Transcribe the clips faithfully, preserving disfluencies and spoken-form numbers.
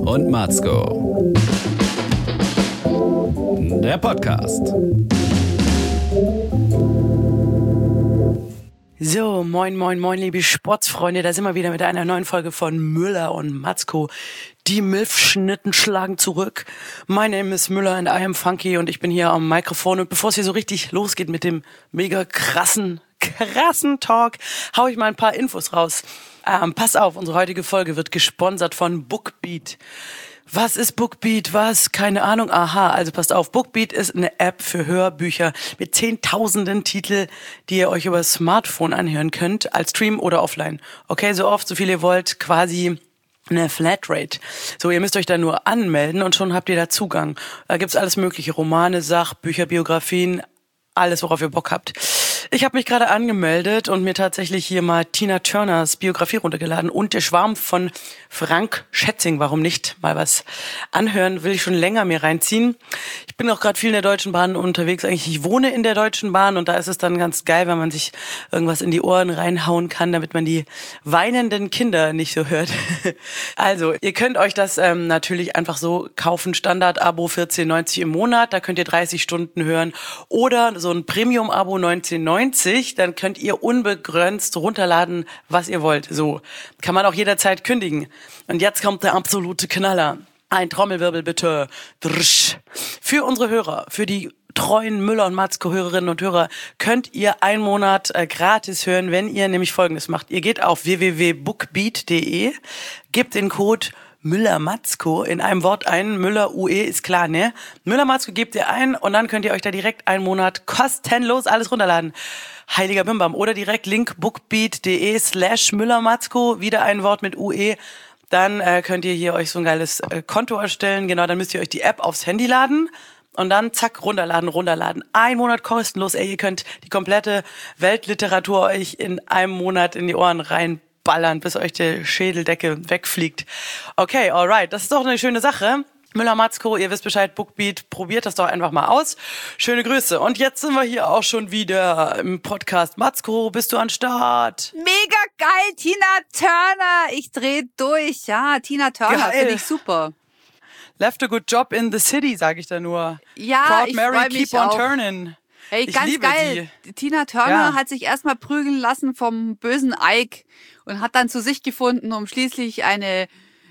und Matzko. Der Podcast. So, moin, moin, moin, liebe Sportsfreunde, da sind wir wieder mit einer neuen Folge von Müller und Matzko. Die Milfschnitten schlagen zurück. My name is Müller and I am Funky und ich bin hier am Mikrofon. Und bevor es hier so richtig losgeht mit dem mega krassen, krassen Talk, hau ich mal ein paar Infos raus. Ähm, pass auf, unsere heutige Folge wird gesponsert von Bookbeat. Was ist Bookbeat? Was? Keine Ahnung. Aha, also passt auf. Bookbeat ist eine App für Hörbücher mit zehntausenden Titel, die ihr euch über das Smartphone anhören könnt, als Stream oder offline. Okay, so oft, so viel ihr wollt, quasi eine Flatrate. So, ihr müsst euch da nur anmelden und schon habt ihr da Zugang. Da gibt's alles mögliche, Romane, Sachbücher, Biografien, alles, worauf ihr Bock habt. Ich habe mich gerade angemeldet und mir tatsächlich hier mal Tina Turners Biografie runtergeladen und der Schwarm von Frank Schätzing. Warum nicht? Mal was anhören, will ich schon länger mir reinziehen. Ich bin auch gerade viel in der Deutschen Bahn unterwegs. Eigentlich, ich wohne in der Deutschen Bahn und da ist es dann ganz geil, wenn man sich irgendwas in die Ohren reinhauen kann, damit man die weinenden Kinder nicht so hört. Also, ihr könnt euch das ähm, natürlich einfach so kaufen. Standard-Abo vierzehn neunzig im Monat, da könnt ihr dreißig Stunden hören. Oder so ein Premium-Abo neunzehn neunzig, dann könnt ihr unbegrenzt runterladen, was ihr wollt. So, kann man auch jederzeit kündigen. Und jetzt kommt der absolute Knaller. Ein Trommelwirbel bitte. Drsch. Für unsere Hörer, für die treuen Müller und Matzko Hörerinnen und Hörer, könnt ihr einen Monat äh, gratis hören, wenn ihr nämlich Folgendes macht. Ihr geht auf w w w punkt bookbeat punkt d e, gebt den Code Müller-Matzko in einem Wort ein. Müller, U E, ist klar, ne? Müller-Matzko gebt ihr ein und dann könnt ihr euch da direkt einen Monat kostenlos alles runterladen. Heiliger Bimbam. Oder direkt Link bookbeat.de slash Müller-Matzko, wieder ein Wort mit U E. Dann äh, könnt ihr hier euch so ein geiles äh, Konto erstellen. Genau, dann müsst ihr euch die App aufs Handy laden. Und dann zack, runterladen, runterladen. Ein Monat kostenlos. Ey, ihr könnt die komplette Weltliteratur euch in einem Monat in die Ohren reinballern, bis euch die Schädeldecke wegfliegt. Okay, alright. Das ist doch eine schöne Sache. Müller, Matzko, ihr wisst Bescheid, Bookbeat, probiert das doch einfach mal aus. Schöne Grüße. Und jetzt sind wir hier auch schon wieder im Podcast. Matzko, bist du an Start? Mega geil, Tina Turner. Ich dreh durch. Ja, Tina Turner, finde ich super. Left a good job in the city, sage ich da nur. Ja, Proud ich Mary, freu keep mich on auch. turning. Hey, ich ganz liebe geil. sie. Tina Turner Ja. hat sich erstmal prügeln lassen vom bösen Ike und hat dann zu sich gefunden, um schließlich eine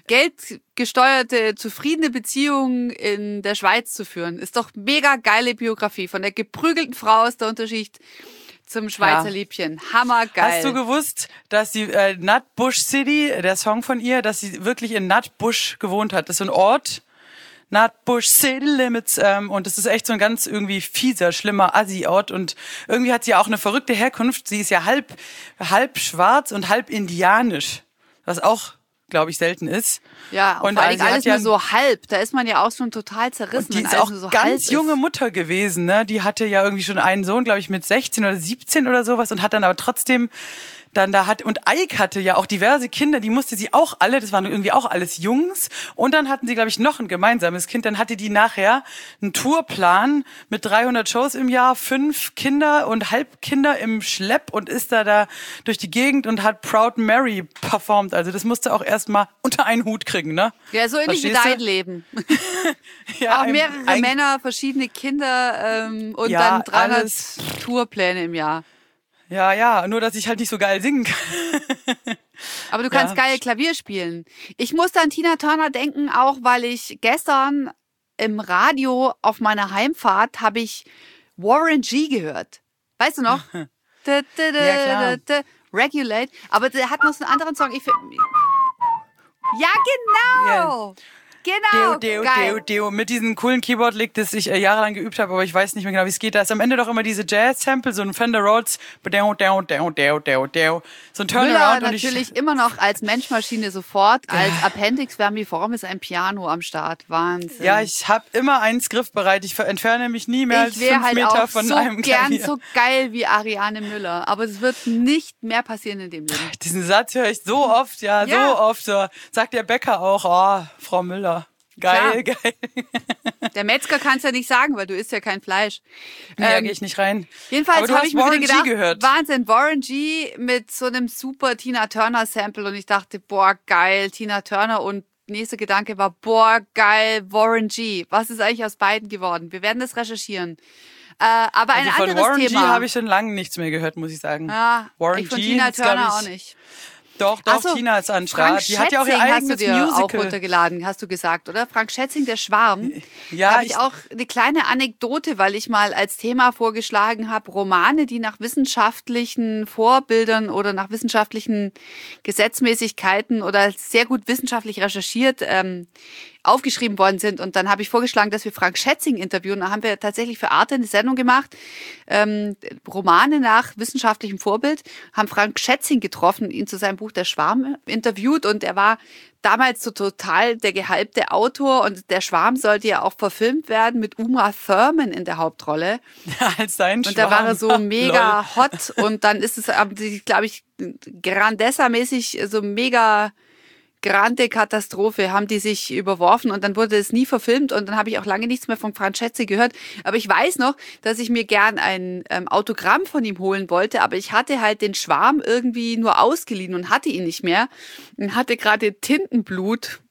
geldgesteuerte, zufriedene Beziehung in der Schweiz zu führen. Ist doch mega geile Biografie. Von der geprügelten Frau aus der Unterschicht zum Schweizer Ja. Liebchen. Hammergeil. Hast du gewusst, dass die äh, Nutbush City, der Song von ihr, dass sie wirklich in Nutbush gewohnt hat? Das ist ein Ort, Nutbush City Limits, ähm, und das ist echt so ein ganz irgendwie fieser, schlimmer Assi-Ort und irgendwie hat sie auch eine verrückte Herkunft. Sie ist ja halb, halb schwarz und halb indianisch, was auch, glaube ich, selten ist. Ja, und, und vor allem also alles ja, nur so halb. Da ist man ja auch schon total zerrissen. und die wenn ist alles auch nur so ganz halb junge ist. Mutter gewesen, ne? Die hatte ja irgendwie schon einen Sohn, glaube ich, mit sechzehn oder siebzehn oder sowas und hat dann aber trotzdem dann da hat, und Ike hatte ja auch diverse Kinder, die musste sie auch alle, das waren irgendwie auch alles Jungs. Und dann hatten sie, glaube ich, noch ein gemeinsames Kind. Dann hatte die nachher einen Tourplan mit dreihundert Shows im Jahr, fünf Kinder und Halbkinder im Schlepp und ist da da durch die Gegend und hat Proud Mary performt. Also das musste auch erstmal unter einen Hut kriegen, ne? Ja, so ähnlich wie Verstehst du? dein Leben. Ja, Auch mehrere ein- Männer, verschiedene Kinder ähm, und Ja, dann dreihundert alles. Tourpläne im Jahr. Ja, ja, nur dass ich halt nicht so geil singen kann. Aber du kannst Ja. geil Klavier spielen. Ich musste an Tina Turner denken, auch weil ich gestern im Radio auf meiner Heimfahrt habe ich Warren G gehört. Weißt du noch? Da, da, da, Ja, klar. da, da, Regulate. Aber der hat noch so einen anderen Song. Ich find- ja, genau. Genau. Deo, Deo, geil. Deo, Deo. Mit diesem coolen Keyboard-Lick, das ich äh, jahrelang geübt habe, aber ich weiß nicht mehr genau, wie es geht. Da ist am Ende doch immer diese Jazz-Sample, so ein Fender Rhodes, Deo, Deo, Deo, Deo, Deo, Deo. So ein Müller Turnaround. Und natürlich ich, immer noch als Menschmaschine sofort, als Appendix vermiform ist ein Piano am Start. Wahnsinn. ja, ich habe immer einen griffbereit. Ich ver- entferne mich nie mehr als ich wäre fünf halt Meter auch von so einem gern Klavier. so geil wie Ariane Müller. Aber es wird nicht mehr passieren in dem Leben. Diesen Satz höre ich so oft, ja, Ja. so oft. So. Sagt der Bäcker auch, oh, Frau Müller. Geil, Klar. geil. Der Metzger kann es ja nicht sagen, weil du isst ja kein Fleisch. Nee, da Ähm, gehe ich nicht rein. Jedenfalls Aber du habe hast ich mir wieder Warren G gedacht, gehört. Wahnsinn, Warren G mit so einem super Tina Turner Sample und ich dachte, boah, geil, Tina Turner und nächster Gedanke war, boah, geil, Warren G. Was ist eigentlich aus beiden geworden? Wir werden das recherchieren. Äh, aber ein also von anderes Warren Thema. G habe ich schon lange nichts mehr gehört, muss ich sagen. Ja, Warren ich von G Tina ist, Turner glaub ich, auch nicht. Doch, doch, So, Tina ist an Start. Frank Die hat ja auch ihr Schätzing eigenes hast du dir auch Musical. runtergeladen, hast du gesagt, oder? Frank Schätzing, der Schwarm. Ja, da habe ich ich- auch eine kleine Anekdote, weil ich mal als Thema vorgeschlagen habe, Romane, die nach wissenschaftlichen Vorbildern oder nach wissenschaftlichen Gesetzmäßigkeiten oder sehr gut wissenschaftlich recherchiert ähm, aufgeschrieben worden sind. Und dann habe ich vorgeschlagen, dass wir Frank Schätzing interviewen. Da haben wir tatsächlich für Arte eine Sendung gemacht, ähm, Romane nach wissenschaftlichem Vorbild, haben Frank Schätzing getroffen, ihn zu seinem Buch Der Schwarm interviewt und er war damals so total der gehypte Autor und Der Schwarm sollte ja auch verfilmt werden mit Uma Thurman in der Hauptrolle. als sein Und da war er so mega Lol. hot und dann ist es, glaube ich, Grandessa-mäßig so mega grande Katastrophe, haben die sich überworfen und dann wurde es nie verfilmt und dann habe ich auch lange nichts mehr von Frank Schätzing gehört. Aber ich weiß noch, dass ich mir gern ein ähm, Autogramm von ihm holen wollte, aber ich hatte halt den Schwarm irgendwie nur ausgeliehen und hatte ihn nicht mehr und hatte gerade Tintenblut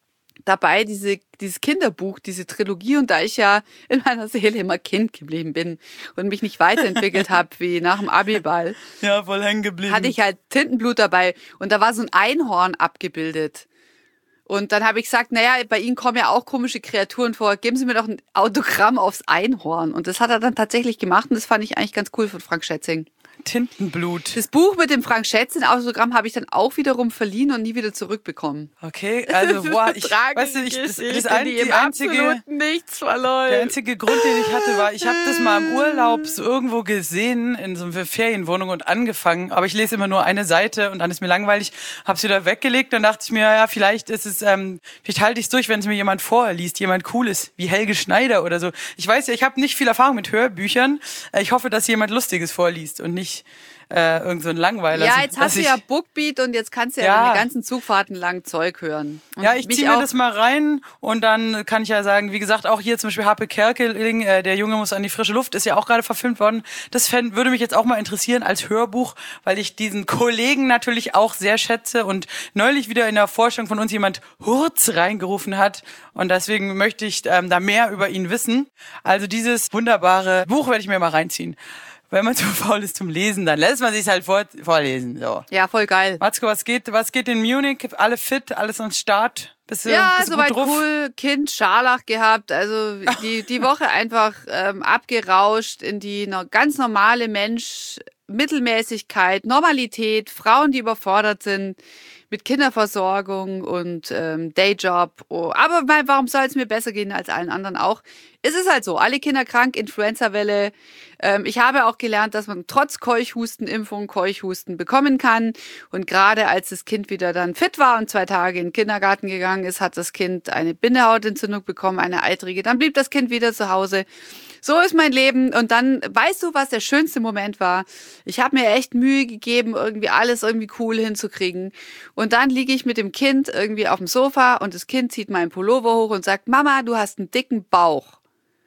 dabei, diese, dieses Kinderbuch, diese Trilogie und da ich ja in meiner Seele immer Kind geblieben bin und mich nicht weiterentwickelt habe wie nach dem Abiball, Ja, voll hängen geblieben. hatte ich halt Tintenblut dabei und da war so ein Einhorn abgebildet. Und dann habe ich gesagt, naja, bei Ihnen kommen ja auch komische Kreaturen vor, geben Sie mir doch ein Autogramm aufs Einhorn. Und das hat er dann tatsächlich gemacht und das fand ich eigentlich ganz cool von Frank Schätzing. Tintenblut. Das Buch mit dem Frank Schätzing Autogramm habe ich dann auch wiederum verliehen und nie wieder zurückbekommen. Okay, also boah, ich, weißt du, ich, das, das ein, die einzige, nichts verloren. der einzige Grund, den ich hatte, war, ich habe das mal im Urlaub so irgendwo gesehen in so einer Ferienwohnung und angefangen, aber ich lese immer nur eine Seite und dann ist mir langweilig, hab's wieder weggelegt und dachte ich mir, ja, vielleicht ist es, ähm, vielleicht halte ich es durch, wenn es mir jemand vorliest, jemand Cooles, wie Helge Schneider oder so. Ich weiß ja, ich habe nicht viel Erfahrung mit Hörbüchern. Ich hoffe, dass jemand Lustiges vorliest und nicht Äh, irgend so ein Langweiler. Ja, Also, jetzt dass hast du ich- ja Bookbeat und jetzt kannst du ja, Ja. deine ganzen Zugfahrten lang Zeug hören. Und Ja, ich mich ziehe mir auch- das mal rein und dann kann ich ja sagen, wie gesagt, auch hier zum Beispiel Harpe Kerkeling, äh, der Junge muss an die frische Luft, ist ja auch gerade verfilmt worden. Das fänd, würde mich jetzt auch mal interessieren als Hörbuch, weil ich diesen Kollegen natürlich auch sehr schätze und neulich wieder in der Vorstellung von uns jemand Hurz reingerufen hat und deswegen möchte ich ähm, da mehr über ihn wissen. Also dieses wunderbare Buch werde ich mir mal reinziehen. Wenn man zu faul ist zum Lesen, dann lässt man sich halt vor, vorlesen. So. Ja, voll geil. Matzko, was geht, was geht in Munich? Alle fit, alles am Start? Bist du, Ja, bist du soweit gut drauf? cool. Kind Scharlach gehabt. Also die, die Woche einfach ähm, abgerauscht in die no- ganz normale Mensch, Mittelmäßigkeit, Normalität, Frauen, die überfordert sind mit Kinderversorgung und ähm, Dayjob. Oh, aber mein, warum soll es mir besser gehen als allen anderen auch? Es ist halt so, alle Kinder krank, Influenza-Welle. Ähm, ich habe auch gelernt, dass man trotz Keuchhusten-Impfung Keuchhusten bekommen kann. Und gerade als das Kind wieder dann fit war und zwei Tage in den Kindergarten gegangen ist, hat das Kind eine Bindehautentzündung bekommen, eine eitrige. Dann blieb das Kind wieder zu Hause. So ist mein Leben. Und dann, weißt du, was der schönste Moment war? Ich habe mir echt Mühe gegeben, irgendwie alles irgendwie cool hinzukriegen. Und dann liege ich mit dem Kind irgendwie auf dem Sofa und das Kind zieht meinen Pullover hoch und sagt, Mama, du hast einen dicken Bauch.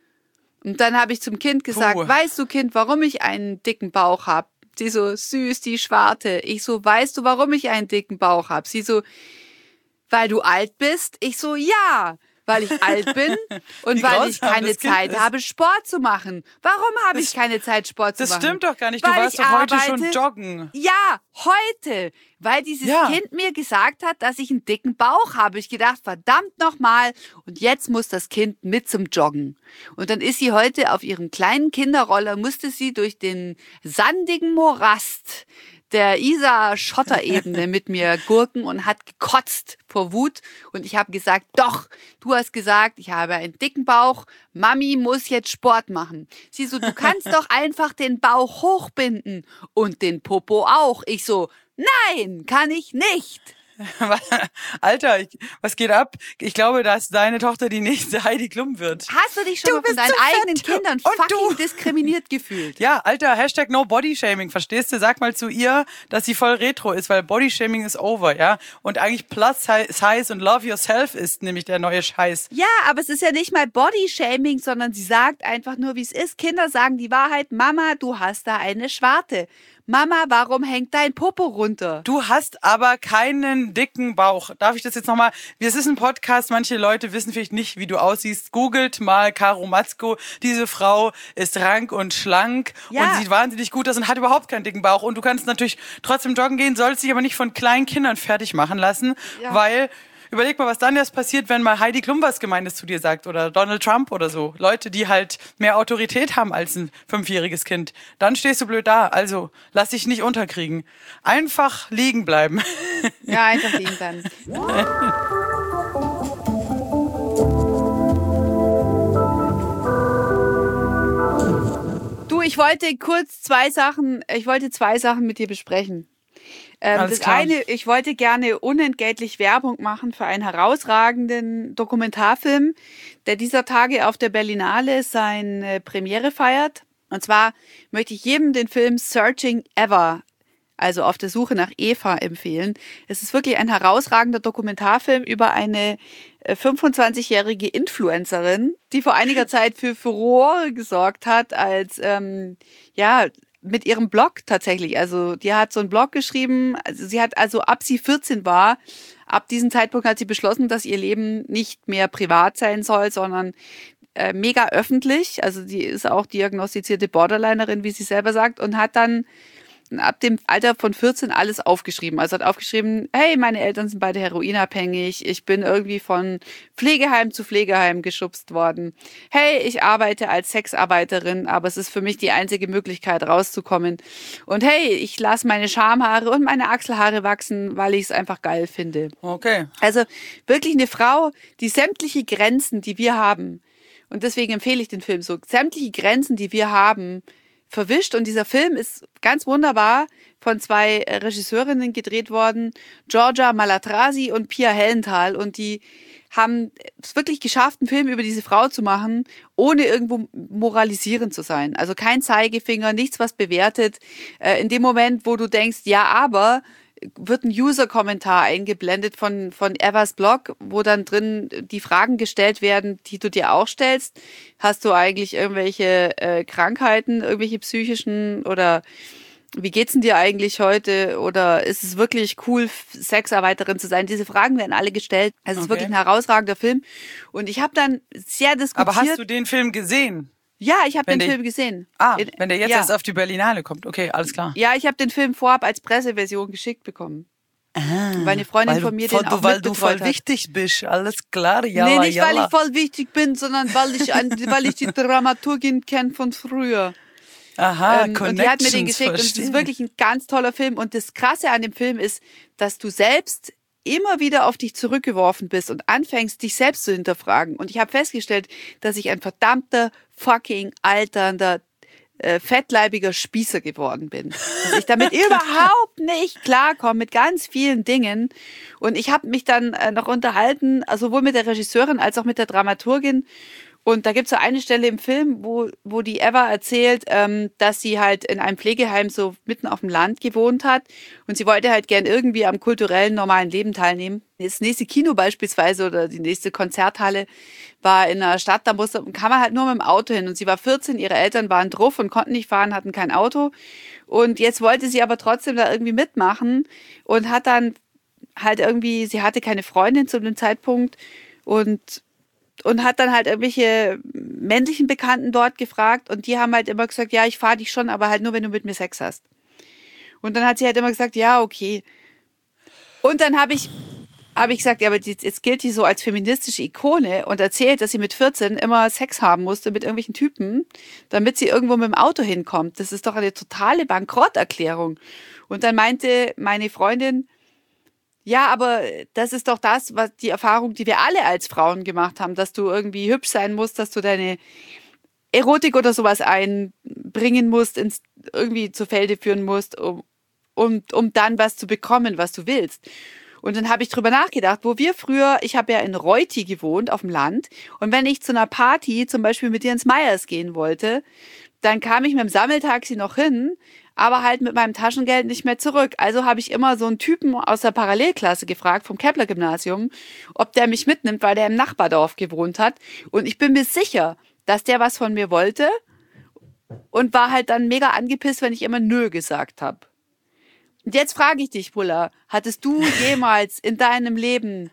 Und dann habe ich zum Kind gesagt, Puh. weißt du, Kind, warum ich einen dicken Bauch habe? Sie so, süß, die Schwarte. Ich so, weißt du, warum ich einen dicken Bauch habe? Sie so, weil du alt bist? Ich so, ja, weil ich alt bin und Wie weil ich grausam keine das Kind Zeit ist. habe, Sport zu machen. Warum habe ich keine Zeit, Sport zu Das machen? stimmt doch gar nicht. Du Weil warst ich doch heute arbeite. schon joggen. Ja, heute, weil dieses Ja. Kind mir gesagt hat, dass ich einen dicken Bauch habe. Ich gedacht, verdammt nochmal. Und jetzt muss das Kind mit zum Joggen. Und dann ist sie heute auf ihrem kleinen Kinderroller, musste sie durch den sandigen Morast der Isar-Schotterebene mit mir gurken und hat gekotzt vor Wut. Und ich habe gesagt, doch, du hast gesagt, ich habe einen dicken Bauch, Mami muss jetzt Sport machen. Sie so, du kannst doch einfach den Bauch hochbinden und den Popo auch. Ich so, nein, kann ich nicht. Alter, ich, was geht ab? Ich glaube, dass deine Tochter die nächste Heidi Klum wird. Hast du dich schon Du mal von bist deinen zu eigenen fett. Kindern Und fucking du. diskriminiert gefühlt? Ja, Alter, Hashtag No Body Shaming, verstehst du? Sag mal zu ihr, dass sie voll retro ist, weil Body Shaming ist over, ja? Und eigentlich Plus Size und Love Yourself ist nämlich der neue Scheiß. Ja, aber es ist ja nicht mal Body-Shaming, sondern sie sagt einfach nur, wie es ist. Kinder sagen die Wahrheit, Mama, du hast da eine Schwarte. Mama, warum hängt dein Popo runter? Du hast aber keinen dicken Bauch. Darf ich das jetzt nochmal? Es ist ein Podcast, manche Leute wissen vielleicht nicht, wie du aussiehst. Googelt mal Caro Matzko. Diese Frau ist rank und schlank Ja. und sieht wahnsinnig gut aus und hat überhaupt keinen dicken Bauch. Und du kannst natürlich trotzdem joggen gehen, sollst dich aber nicht von kleinen Kindern fertig machen lassen, Ja. weil... Überleg mal, was dann erst passiert, wenn mal Heidi Klum was Gemeines zu dir sagt oder Donald Trump oder so. Leute, die halt mehr Autorität haben als ein fünfjähriges Kind. Dann stehst du blöd da. Also, lass dich nicht unterkriegen. Einfach liegen bleiben. Ja, einfach liegen bleiben. Du, ich wollte kurz zwei Sachen, ich wollte zwei Sachen mit dir besprechen. Ähm, Alles das klar. eine, ich wollte gerne unentgeltlich Werbung machen für einen herausragenden Dokumentarfilm, der dieser Tage auf der Berlinale seine Premiere feiert. Und zwar möchte ich jedem den Film Searching Eva, also auf der Suche nach Eva, empfehlen. Es ist wirklich ein herausragender Dokumentarfilm über eine äh, fünfundzwanzigjährige Influencerin, die vor einiger Zeit für Furore gesorgt hat, als ähm, ja mit ihrem Blog tatsächlich. Also die hat so einen Blog geschrieben. Also sie hat also, ab sie vierzehn war, ab diesem Zeitpunkt hat sie beschlossen, dass ihr Leben nicht mehr privat sein soll, sondern äh, mega öffentlich. Also die ist auch diagnostizierte Borderlinerin, wie sie selber sagt, und hat dann ab dem Alter von vierzehn alles aufgeschrieben. Also hat aufgeschrieben, hey, meine Eltern sind beide heroinabhängig, ich bin irgendwie von Pflegeheim zu Pflegeheim geschubst worden. Hey, ich arbeite als Sexarbeiterin, aber es ist für mich die einzige Möglichkeit rauszukommen. Und hey, ich lasse meine Schamhaare und meine Achselhaare wachsen, weil ich es einfach geil finde. Okay. Also wirklich eine Frau, die sämtliche Grenzen, die wir haben, und deswegen empfehle ich den Film so, sämtliche Grenzen, die wir haben, verwischt. Und dieser Film ist ganz wunderbar von zwei Regisseurinnen gedreht worden, Georgia Malatrasi und Pia Hellenthal. Und die haben es wirklich geschafft, einen Film über diese Frau zu machen, ohne irgendwo moralisierend zu sein. Also kein Zeigefinger, nichts, was bewertet. In dem Moment, wo du denkst, ja, aber... wird ein User-Kommentar eingeblendet von, von Evas Blog, wo dann drin die Fragen gestellt werden, die du dir auch stellst. Hast du eigentlich irgendwelche äh, Krankheiten, irgendwelche psychischen, oder wie geht's denn dir eigentlich heute? Oder ist es wirklich cool, Sexarbeiterin zu sein? Diese Fragen werden alle gestellt. Also es ist Okay. wirklich ein herausragender Film. Und ich habe dann sehr diskutiert. Aber hast du den Film gesehen? Ja, ich habe Wenn den der- Film gesehen. Ah, In- wenn der jetzt ja. erst auf die Berlinale kommt. Okay, alles klar. Ja, ich habe den Film vorab als Presseversion geschickt bekommen. Weil eine Freundin Weil von mir du, den auch weil du voll mitbetreut hat. wichtig bist, alles klar, ja. Nee, nicht weil ich voll wichtig bin, sondern weil ich, ein, weil ich die Dramaturgin kenne von früher. Aha, Ähm, und die hat mir den Connections, geschickt und es verstehe. ist wirklich ein ganz toller Film. Und das Krasse an dem Film ist, dass du selbst immer wieder auf dich zurückgeworfen bist und anfängst, dich selbst zu hinterfragen. Und ich habe festgestellt, dass ich ein verdammter, fucking alternder, äh, fettleibiger Spießer geworden bin. Dass ich damit überhaupt nicht klarkomme mit ganz vielen Dingen. Und ich habe mich dann äh, noch unterhalten, also sowohl mit der Regisseurin als auch mit der Dramaturgin. Und da gibt es so eine Stelle im Film, wo, wo die Eva erzählt, ähm, dass sie halt in einem Pflegeheim so mitten auf dem Land gewohnt hat. Und sie wollte halt gern irgendwie am kulturellen, normalen Leben teilnehmen. Das nächste Kino beispielsweise oder die nächste Konzerthalle war in einer Stadt, da musste, kam man halt nur mit dem Auto hin. Und sie war vierzehn, ihre Eltern waren drauf und konnten nicht fahren, hatten kein Auto. Und jetzt wollte sie aber trotzdem da irgendwie mitmachen und hat dann halt irgendwie, sie hatte keine Freundin zu dem Zeitpunkt und Und hat dann halt irgendwelche männlichen Bekannten dort gefragt und die haben halt immer gesagt, ja, ich fahre dich schon, aber halt nur, wenn du mit mir Sex hast. Und dann hat sie halt immer gesagt, ja, okay. Und dann habe ich, habe ich gesagt, ja, aber die, jetzt gilt die so als feministische Ikone und erzählt, dass sie mit vierzehn immer Sex haben musste mit irgendwelchen Typen, damit sie irgendwo mit dem Auto hinkommt. Das ist doch eine totale Bankrotterklärung. Und dann meinte meine Freundin, ja, aber das ist doch das, was die Erfahrung, die wir alle als Frauen gemacht haben, dass du irgendwie hübsch sein musst, dass du deine Erotik oder sowas einbringen musst, ins, irgendwie zu Felde führen musst, um, um, um dann was zu bekommen, was du willst. Und dann habe ich drüber nachgedacht, wo wir früher, ich habe ja in Reuti gewohnt, auf dem Land, und wenn ich zu einer Party zum Beispiel mit dir ins Meyers gehen wollte, dann kam ich mit dem Sammeltaxi noch hin, aber halt mit meinem Taschengeld nicht mehr zurück. Also habe ich immer so einen Typen aus der Parallelklasse gefragt, vom Kepler-Gymnasium, ob der mich mitnimmt, weil der im Nachbardorf gewohnt hat. Und ich bin mir sicher, dass der was von mir wollte. und war halt dann mega angepisst, wenn ich immer nö gesagt habe. Und jetzt frage ich dich, Bulla, hattest du jemals in deinem Leben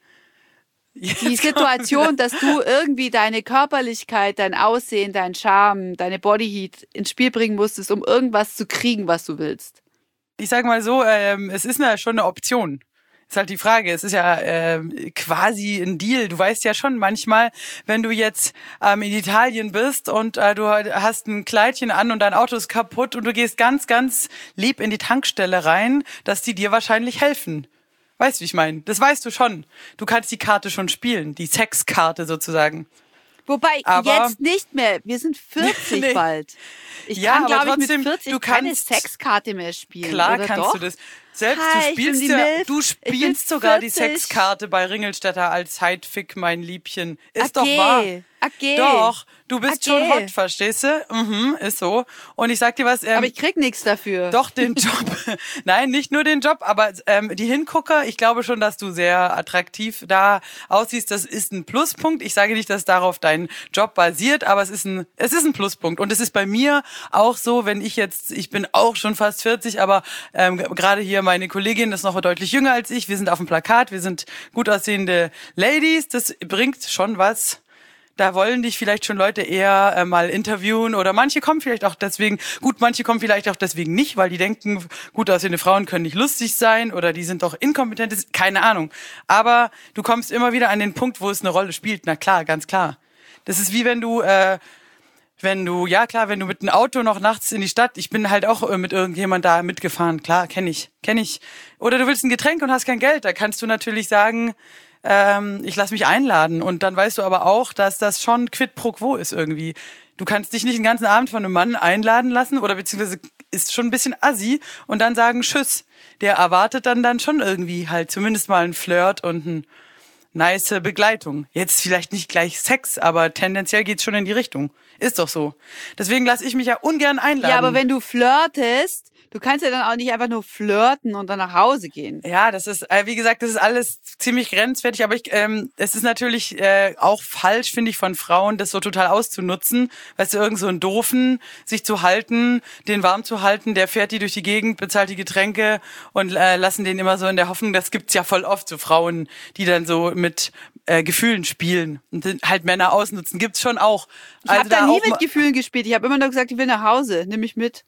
die Situation, dass du irgendwie deine Körperlichkeit, dein Aussehen, dein Charme, deine Bodyheat ins Spiel bringen musstest, um irgendwas zu kriegen, was du willst? Ich sag mal so, ähm, es ist ja schon eine Option. Ist halt die Frage. Es ist ja ähm, quasi ein Deal. Du weißt ja schon manchmal, wenn du jetzt ähm, in Italien bist und äh, du hast ein Kleidchen an und dein Auto ist kaputt und du gehst ganz, ganz lieb in die Tankstelle rein, dass die dir wahrscheinlich helfen. Weißt du, wie ich meine? Das weißt du schon. Du kannst die Karte schon spielen, die Sexkarte sozusagen. Wobei, aber jetzt nicht mehr. Wir sind vierzig nee. bald. Ich ja, kann, aber glaube trotzdem, ich, mit vierzig du kannst, keine Sexkarte mehr spielen. Klar oder kannst doch? du das. Selbst Hi, du spielst ich bin die ja, Milf. du spielst sogar die vierzig. Sexkarte bei Ringelstädter als Heidfick, mein Liebchen. Ist okay. doch wahr. Okay. Doch, du bist okay. schon hot, verstehst du? Mhm, ist so. Und ich sag dir was. Ähm, aber ich krieg nichts dafür. Doch, den Job. Nein, nicht nur den Job, aber ähm, die Hingucker, ich glaube schon, dass du sehr attraktiv da aussiehst. Das ist ein Pluspunkt. Ich sage nicht, dass darauf dein Job basiert, aber es ist ein, es ist ein Pluspunkt. Und es ist bei mir auch so, wenn ich jetzt, ich bin auch schon fast vierzig, aber ähm, gerade hier meine Kollegin ist noch deutlich jünger als ich. Wir sind auf dem Plakat, wir sind gut aussehende Ladies. Das bringt schon was. Da wollen dich vielleicht schon Leute eher äh, mal interviewen oder manche kommen vielleicht auch deswegen, gut, manche kommen vielleicht auch deswegen nicht, weil die denken, gut aussehende Frauen können nicht lustig sein oder die sind doch inkompetent, keine Ahnung. Aber du kommst immer wieder an den Punkt, wo es eine Rolle spielt. Na klar, ganz klar. Das ist wie wenn du, äh, wenn du, ja klar, wenn du mit einem Auto noch nachts in die Stadt, ich bin halt auch äh, mit irgendjemand da mitgefahren, klar, kenne ich, kenne ich. Oder du willst ein Getränk und hast kein Geld, da kannst du natürlich sagen, Ähm, ich lass mich einladen und dann weißt du aber auch, dass das schon quid pro quo ist irgendwie. Du kannst dich nicht den ganzen Abend von einem Mann einladen lassen oder beziehungsweise ist schon ein bisschen assi und dann sagen Tschüss. Der erwartet dann dann schon irgendwie halt zumindest mal einen Flirt und eine nice Begleitung. Jetzt vielleicht nicht gleich Sex, aber tendenziell geht's schon in die Richtung. Ist doch so. Deswegen lasse ich mich ja ungern einladen. Ja, aber wenn du flirtest, du kannst ja dann auch nicht einfach nur flirten und dann nach Hause gehen. Ja, das ist, äh, wie gesagt, das ist alles ziemlich grenzwertig, aber ich, ähm, es ist natürlich äh, auch falsch, finde ich, von Frauen, das so total auszunutzen. Weißt du, irgend so einen Doofen, sich zu halten, den warm zu halten, der fährt die durch die Gegend, bezahlt die Getränke und äh, lassen den immer so in der Hoffnung, das gibt's ja voll oft, so Frauen, die dann so mit äh, Gefühlen spielen und halt Männer ausnutzen, gibt's schon auch. Ich also habe da nie auch mit Gefühlen gespielt, ich habe immer nur gesagt, ich will nach Hause, nimm mich mit.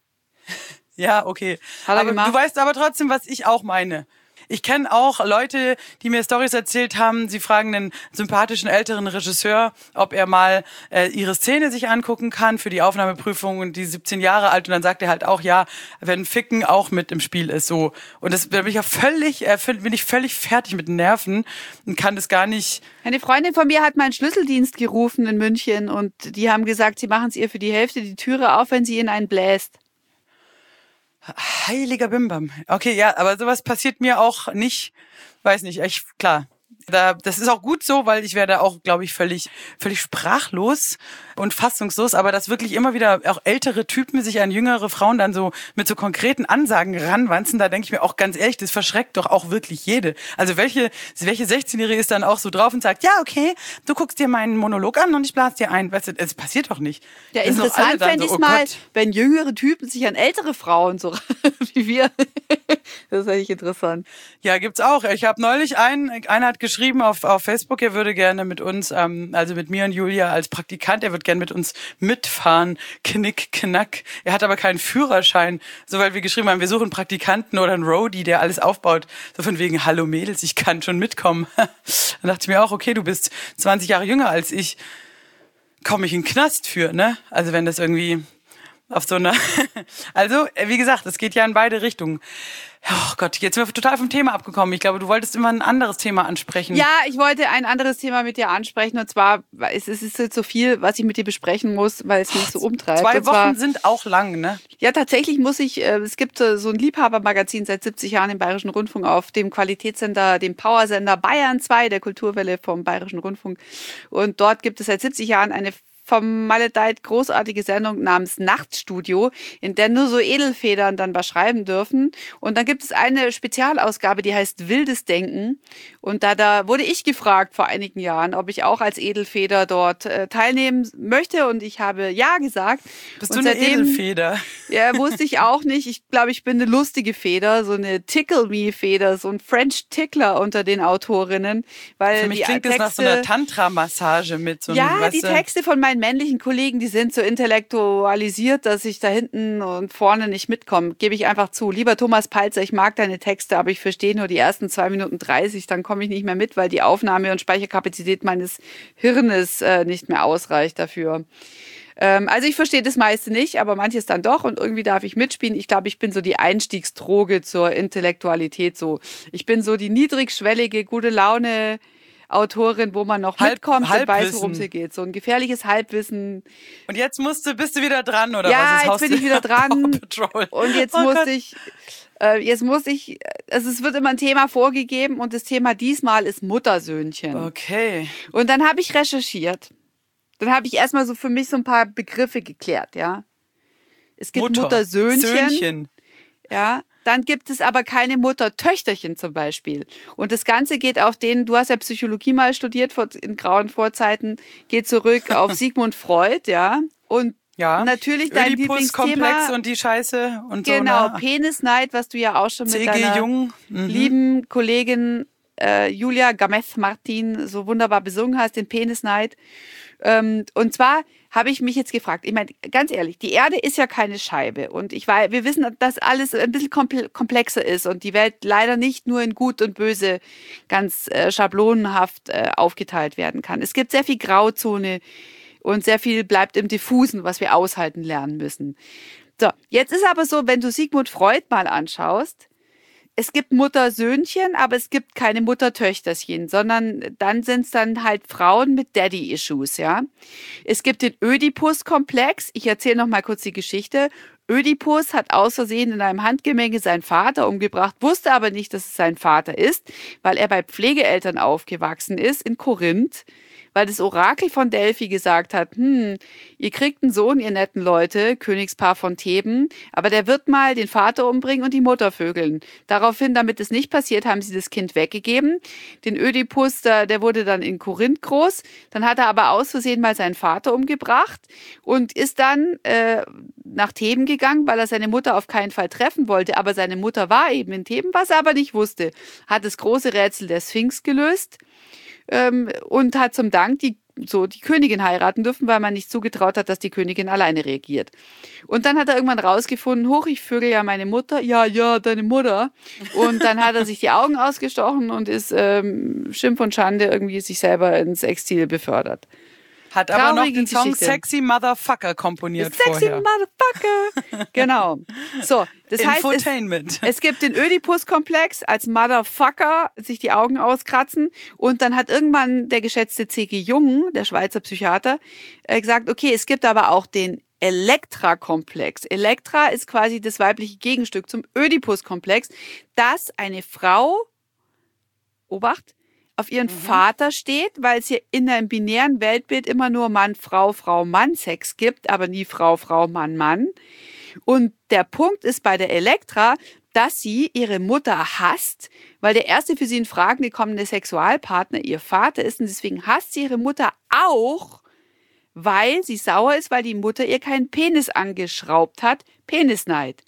Ja, okay. Hat er aber gemacht? Du weißt aber trotzdem, was ich auch meine. Ich kenne auch Leute, die mir Storys erzählt haben, sie fragen einen sympathischen älteren Regisseur, ob er mal äh, ihre Szene sich angucken kann für die Aufnahmeprüfung und die siebzehn Jahre alt und dann sagt er halt auch, ja, wenn Ficken auch mit im Spiel ist, so. Und das da bin ich ja völlig, äh, bin ich völlig fertig mit den Nerven und kann das gar nicht. Eine Freundin von mir hat meinen Schlüsseldienst gerufen in München und die haben gesagt, sie machen es ihr für die Hälfte die Türe auf, wenn sie in einen bläst. Heiliger Bimbam. Okay, ja, aber sowas passiert mir auch nicht. Weiß nicht, ich, klar. Da, das ist auch gut so, weil ich werde auch, glaube ich, völlig, völlig sprachlos und fassungslos. Aber dass wirklich immer wieder auch ältere Typen sich an jüngere Frauen dann so mit so konkreten Ansagen ranwanzen, da denke ich mir auch ganz ehrlich, das verschreckt doch auch wirklich jede. Also welche, welche sechzehnjährige ist dann auch so drauf und sagt, ja, okay, du guckst dir meinen Monolog an und ich blase dir ein. Weißt du, es passiert doch nicht. Ja, interessant fände ich so, oh mal, Gott. wenn jüngere Typen sich an ältere Frauen so wie wir. Das ist eigentlich interessant. Ja, gibt's auch. Ich habe neulich einen, einer hat geschrieben auf, auf Facebook, er würde gerne mit uns, ähm, also mit mir und Julia als Praktikant, er würde gerne mit uns mitfahren, knick, knack. Er hat aber keinen Führerschein, so weil wir geschrieben haben, wir suchen einen Praktikanten oder einen Roadie, der alles aufbaut. So von wegen, hallo Mädels, ich kann schon mitkommen. Dann dachte ich mir auch, okay, du bist zwanzig Jahre jünger als ich, komme ich in den Knast für, ne? Also wenn das irgendwie auf so einer, also wie gesagt, es geht ja in beide Richtungen. Oh Gott, jetzt sind wir total vom Thema abgekommen. Ich glaube, du wolltest immer ein anderes Thema ansprechen. Ja, ich wollte ein anderes Thema mit dir ansprechen und zwar, es ist jetzt so viel, was ich mit dir besprechen muss, weil es mich so umtreibt. Zwei und zwar, Wochen sind auch lang, ne? Ja, tatsächlich muss ich, äh, es gibt äh, so ein Liebhabermagazin seit siebzig Jahren im Bayerischen Rundfunk auf dem Qualitätssender, dem Powersender Bayern zwei, der Kulturwelle vom Bayerischen Rundfunk. Und dort gibt es seit siebzig Jahren eine vom Maledeit großartige Sendung namens Nachtstudio, in der nur so Edelfedern dann was schreiben dürfen. Und dann gibt es eine Spezialausgabe, die heißt Wildes Denken. Und da, da wurde ich gefragt vor einigen Jahren, ob ich auch als Edelfeder dort äh, teilnehmen möchte. Und ich habe ja gesagt. Bist und du eine seitdem, Edelfeder? Ja, wusste ich auch nicht. Ich glaube, ich bin eine lustige Feder, so eine Tickle-Me-Feder, so ein French Tickler unter den Autorinnen. Weil Für mich die klingt Texte, das nach so einer Tantra-Massage mit so einem, ja, weißt die du, Texte von meinen männlichen Kollegen, die sind so intellektualisiert, dass ich da hinten und vorne nicht mitkomme. Gebe ich einfach zu. Lieber Thomas Palzer, ich mag deine Texte, aber ich verstehe nur die ersten zwei Minuten dreißig, dann komme ich nicht mehr mit, weil die Aufnahme- und Speicherkapazität meines Hirnes äh, nicht mehr ausreicht dafür. Ähm, also ich verstehe das meiste nicht, aber manches dann doch und irgendwie darf ich mitspielen. Ich glaube, ich bin so die Einstiegsdroge zur Intellektualität. So, ich bin so die niedrigschwellige, gute Laune Autorin, wo man noch Halb- mitkommt und weiß, Halbwissen. worum es hier geht. So ein gefährliches Halbwissen. Und jetzt musst du, bist du wieder dran, oder Ja, was? jetzt Haust bin du ich wieder dran. Paw Patrol. Und jetzt Oh musste Gott. ich, äh, jetzt muss ich, also es wird immer ein Thema vorgegeben und das Thema diesmal ist Muttersöhnchen. Okay. Und dann habe ich recherchiert. Dann habe ich erstmal so für mich so ein paar Begriffe geklärt, ja. Es gibt Mutter. Muttersöhnchen. Söhnchen. Ja, dann gibt es aber keine Mutter-Töchterchen zum Beispiel. Und das Ganze geht auf den, du hast ja Psychologie mal studiert vor, in grauen Vorzeiten, geht zurück auf Sigmund Freud, ja. Und Ja. natürlich dein Oedipus-Komplex Lieblingsthema. und die Scheiße und Genau, so. Ne? Penisneid, was du ja auch schon mit C G deiner Jung. Mhm. lieben Kollegin äh, Julia Gameth-Martin so wunderbar besungen hast, den Penisneid. Ähm, und zwar habe ich mich jetzt gefragt, ich meine, ganz ehrlich, die Erde ist ja keine Scheibe und ich weiß, wir wissen, dass alles ein bisschen komplexer ist und die Welt leider nicht nur in Gut und Böse ganz äh, schablonenhaft äh, aufgeteilt werden kann. Es gibt sehr viel Grauzone und sehr viel bleibt im Diffusen, was wir aushalten lernen müssen. So, jetzt ist aber so, wenn du Sigmund Freud mal anschaust, es gibt Mutter-Söhnchen, aber es gibt keine Mutter-Töchterchen, sondern dann sind es dann halt Frauen mit Daddy-Issues, ja. Es gibt den Ödipus-Komplex. Ich erzähle noch mal kurz die Geschichte. Ödipus hat aus Versehen in einem Handgemenge seinen Vater umgebracht, wusste aber nicht, dass es sein Vater ist, weil er bei Pflegeeltern aufgewachsen ist in Korinth, weil das Orakel von Delphi gesagt hat, hm, ihr kriegt einen Sohn, ihr netten Leute, Königspaar von Theben, aber der wird mal den Vater umbringen und die Mutter vögeln. Daraufhin, damit es nicht passiert, haben sie das Kind weggegeben. Den Ödipus, der, der wurde dann in Korinth groß, dann hat er aber aus Versehen mal seinen Vater umgebracht und ist dann äh, nach Theben gegangen, weil er seine Mutter auf keinen Fall treffen wollte, aber seine Mutter war eben in Theben, was er aber nicht wusste. Hat das große Rätsel der Sphinx gelöst. Ähm, und hat zum Dank die, so die Königin heiraten dürfen, weil man nicht zugetraut hat, dass die Königin alleine regiert. Und dann hat er irgendwann rausgefunden, hoch, ich vögel ja meine Mutter, ja, ja, deine Mutter. Und dann hat er sich die Augen ausgestochen und ist ähm, Schimpf und Schande irgendwie sich selber ins Exil befördert. Hat aber noch Traurige den Song Geschichte. Sexy Motherfucker komponiert Sexy vorher. Motherfucker. Genau. So, das heißt, es, Infotainment. es gibt den Ödipus-Komplex als Motherfucker, sich die Augen auskratzen. Und dann hat irgendwann der geschätzte C G Jung, der Schweizer Psychiater, äh, gesagt, okay, es gibt aber auch den Elektra-Komplex. Elektra ist quasi das weibliche Gegenstück zum Ödipus-Komplex, dass eine Frau, Obacht, auf ihren mhm. Vater steht, weil es hier in einem binären Weltbild immer nur Mann, Frau, Frau, Mann Sex gibt, aber nie Frau, Frau, Mann, Mann. Und der Punkt ist bei der Elektra, dass sie ihre Mutter hasst, weil der erste für sie in Frage gekommene Sexualpartner ihr Vater ist und deswegen hasst sie ihre Mutter auch, weil sie sauer ist, weil die Mutter ihr keinen Penis angeschraubt hat. Penisneid.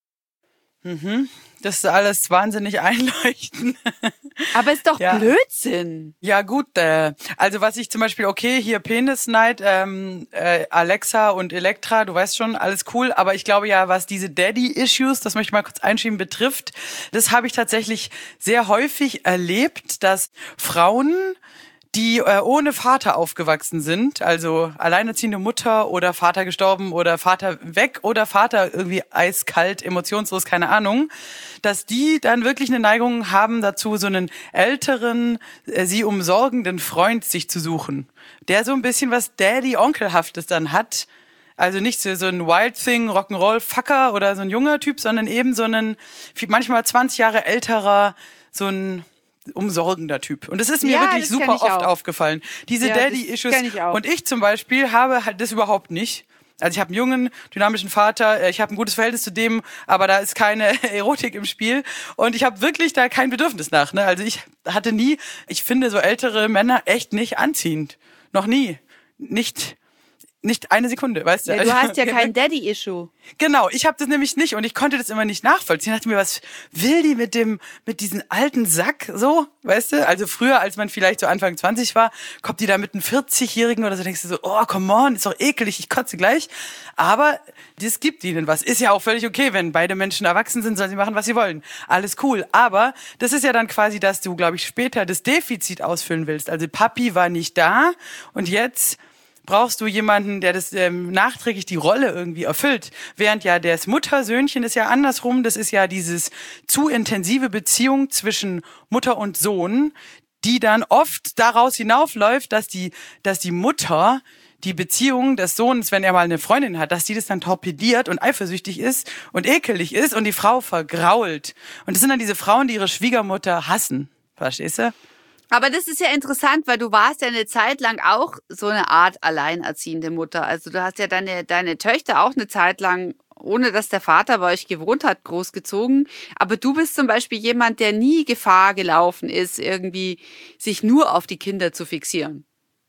Mhm. Das ist alles wahnsinnig einleuchtend. Aber ist doch ja. Blödsinn. Ja gut, äh, also was ich zum Beispiel, okay, hier Penisneid, ähm, äh, Alexa und Elektra, du weißt schon, alles cool, aber ich glaube ja, was diese Daddy-Issues, das möchte ich mal kurz einschieben, betrifft, das habe ich tatsächlich sehr häufig erlebt, dass Frauen, die äh, ohne Vater aufgewachsen sind, also alleinerziehende Mutter oder Vater gestorben oder Vater weg oder Vater irgendwie eiskalt, emotionslos, keine Ahnung, dass die dann wirklich eine Neigung haben dazu, so einen älteren, äh, sie umsorgenden Freund sich zu suchen, der so ein bisschen was Daddy-Onkelhaftes dann hat. Also nicht so, so ein Wild Thing, Rock'n'Roll-Fucker oder so ein junger Typ, sondern eben so ein manchmal zwanzig Jahre älterer, so ein umsorgender Typ. Und das ist mir Ja, wirklich das kenn super ich oft auch. aufgefallen. Diese Ja, das Daddy-Issues. kenn ich auch. Und ich zum Beispiel habe halt das überhaupt nicht. Also ich habe einen jungen, dynamischen Vater, ich habe ein gutes Verhältnis zu dem, aber da ist keine Erotik im Spiel und ich habe wirklich da kein Bedürfnis nach. Ne? Also ich hatte nie, ich finde so ältere Männer echt nicht anziehend. Noch nie. Nicht... Nicht eine Sekunde, weißt du? Ja, du hast ja kein Daddy-Issue. Genau, ich habe das nämlich nicht und ich konnte das immer nicht nachvollziehen. Ich dachte mir, was will die mit dem, mit diesem alten Sack so, weißt du? Also früher, als man vielleicht so Anfang zwanzig war, kommt die da mit einem vierzig-Jährigen oder so, denkst du so, oh, come on, ist doch ekelig, ich kotze gleich. Aber das gibt ihnen was. Ist ja auch völlig okay, wenn beide Menschen erwachsen sind, sollen sie machen, was sie wollen. Alles cool. Aber das ist ja dann quasi, dass du, glaube ich, später das Defizit ausfüllen willst. Also Papi war nicht da und jetzt brauchst du jemanden, der das ähm, nachträglich die Rolle irgendwie erfüllt. Während ja das Mutter-Söhnchen ist ja andersrum. Das ist ja dieses zu intensive Beziehung zwischen Mutter und Sohn, die dann oft daraus hinaufläuft, dass die, dass die Mutter die Beziehung des Sohnes, wenn er mal eine Freundin hat, dass die das dann torpediert und eifersüchtig ist und ekelig ist und die Frau vergrault. Und das sind dann diese Frauen, die ihre Schwiegermutter hassen. Verstehst du? Aber das ist ja interessant, weil du warst ja eine Zeit lang auch so eine Art alleinerziehende Mutter. Also du hast ja deine, deine Töchter auch eine Zeit lang, ohne dass der Vater bei euch gewohnt hat, großgezogen. Aber du bist zum Beispiel jemand, der nie Gefahr gelaufen ist, irgendwie sich nur auf die Kinder zu fixieren.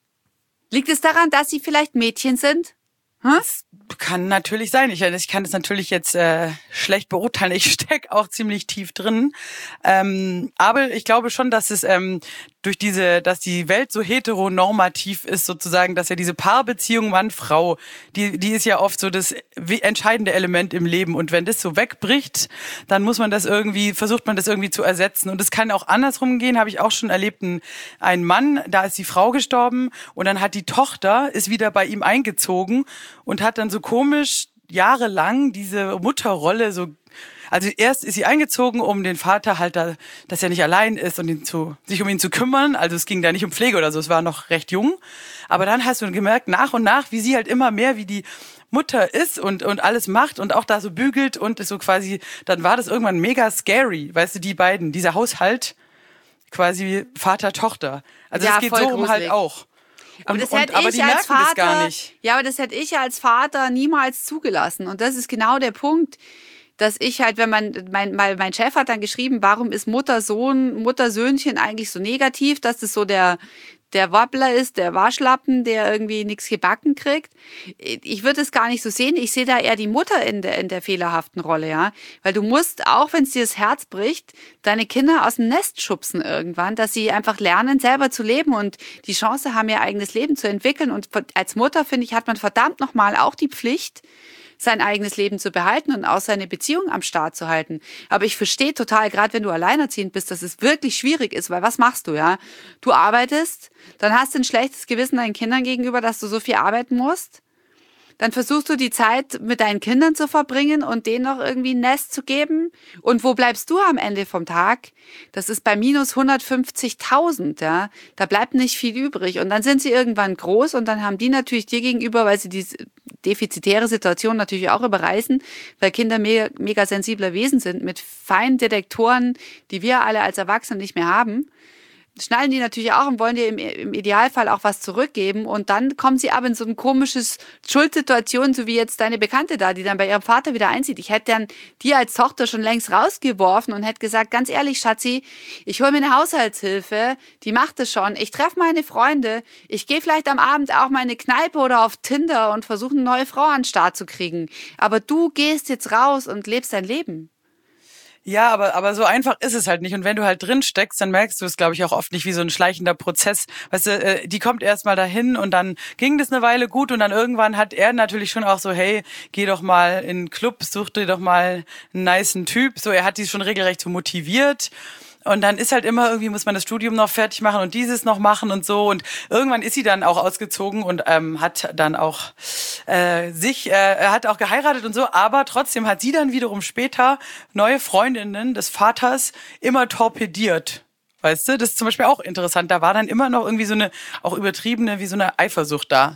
Liegt es daran, dass sie vielleicht Mädchen sind? Hm? Das kann natürlich sein. Ich, ich kann das natürlich jetzt äh, schlecht beurteilen. Ich stecke auch ziemlich tief drin. Ähm, aber ich glaube schon, dass es ähm, durch diese, dass die Welt so heteronormativ ist sozusagen, dass ja diese Paarbeziehung Mann-Frau, die, die ist ja oft so das entscheidende Element im Leben. Und wenn das so wegbricht, dann muss man das irgendwie, versucht man das irgendwie zu ersetzen. Und es kann auch andersrum gehen, habe ich auch schon erlebt. Ein, ein Mann, da ist die Frau gestorben und dann hat die Tochter, ist wieder bei ihm eingezogen und hat dann so komisch jahrelang diese Mutterrolle so, also erst ist sie eingezogen, um den Vater halt da, dass er nicht allein ist und ihn zu, sich um ihn zu kümmern. Also es ging da nicht um Pflege oder so, es war noch recht jung. Aber dann hast du gemerkt, nach und nach, wie sie halt immer mehr wie die Mutter ist und, und alles macht und auch da so bügelt und ist so quasi, dann war das irgendwann mega scary, weißt du, die beiden, dieser Haushalt, quasi Vater-Tochter. Also Ja, es geht voll so rum halt gruselig. auch. Aber Und- das und- hätte aber ich die als merken das Vater, gar nicht. ja, aber das hätte ich als Vater niemals zugelassen. Und das ist genau der Punkt, dass ich halt, wenn man, mein, mein, mein Chef hat dann geschrieben, warum ist Mutter-Sohn, Mutter-Söhnchen eigentlich so negativ, dass das so der, der Wabbler ist, der Waschlappen, der irgendwie nichts gebacken kriegt. Ich würde es gar nicht so sehen. Ich sehe da eher die Mutter in der, in der fehlerhaften Rolle, ja. Weil du musst, auch wenn es dir das Herz bricht, deine Kinder aus dem Nest schubsen irgendwann, dass sie einfach lernen, selber zu leben und die Chance haben, ihr eigenes Leben zu entwickeln. Und als Mutter, finde ich, hat man verdammt nochmal auch die Pflicht, sein eigenes Leben zu behalten und auch seine Beziehung am Start zu halten. Aber ich verstehe total, gerade wenn du alleinerziehend bist, dass es wirklich schwierig ist, weil was machst du, ja? Du arbeitest, dann hast du ein schlechtes Gewissen deinen Kindern gegenüber, dass du so viel arbeiten musst. Dann versuchst du die Zeit mit deinen Kindern zu verbringen und denen noch irgendwie ein Nest zu geben. Und wo bleibst du am Ende vom Tag? Das ist bei minus hundertfünfzigtausend, ja. Da bleibt nicht viel übrig. Und dann sind sie irgendwann groß und dann haben die natürlich dir gegenüber, weil sie die defizitäre Situation natürlich auch überreißen, weil Kinder mega, mega sensibler Wesen sind mit feinen Detektoren, die wir alle als Erwachsene nicht mehr haben. Schnallen die natürlich auch und wollen dir im, im Idealfall auch was zurückgeben. Und dann kommen sie aber in so ein komisches Schuldsituation, so wie jetzt deine Bekannte da, die dann bei ihrem Vater wieder einzieht. Ich hätte dann die als Tochter schon längst rausgeworfen und hätte gesagt, ganz ehrlich, Schatzi, ich hole mir eine Haushaltshilfe, die macht es schon. Ich treffe meine Freunde, ich gehe vielleicht am Abend auch mal in eine Kneipe oder auf Tinder und versuche eine neue Frau an den Start zu kriegen. Aber du gehst jetzt raus und lebst dein Leben. Ja, aber aber so einfach ist es halt nicht. Und wenn du halt drin steckst, dann merkst du es, glaube ich, auch oft nicht, wie so ein schleichender Prozess. Weißt du, äh, die kommt erst mal dahin und dann ging das eine Weile gut und dann irgendwann hat er natürlich schon auch so, hey, geh doch mal in den Club, such dir doch mal einen nicen Typ. So, er hat die schon regelrecht so motiviert. Und dann ist halt immer irgendwie, muss man das Studium noch fertig machen und dieses noch machen und so. Und irgendwann ist sie dann auch ausgezogen und ähm, hat dann auch äh, sich, äh, er hat auch geheiratet und so. Aber trotzdem hat sie dann wiederum später neue Freundinnen des Vaters immer torpediert. Weißt du, das ist zum Beispiel auch interessant. Da war dann immer noch irgendwie so eine, auch übertriebene, wie so eine Eifersucht da.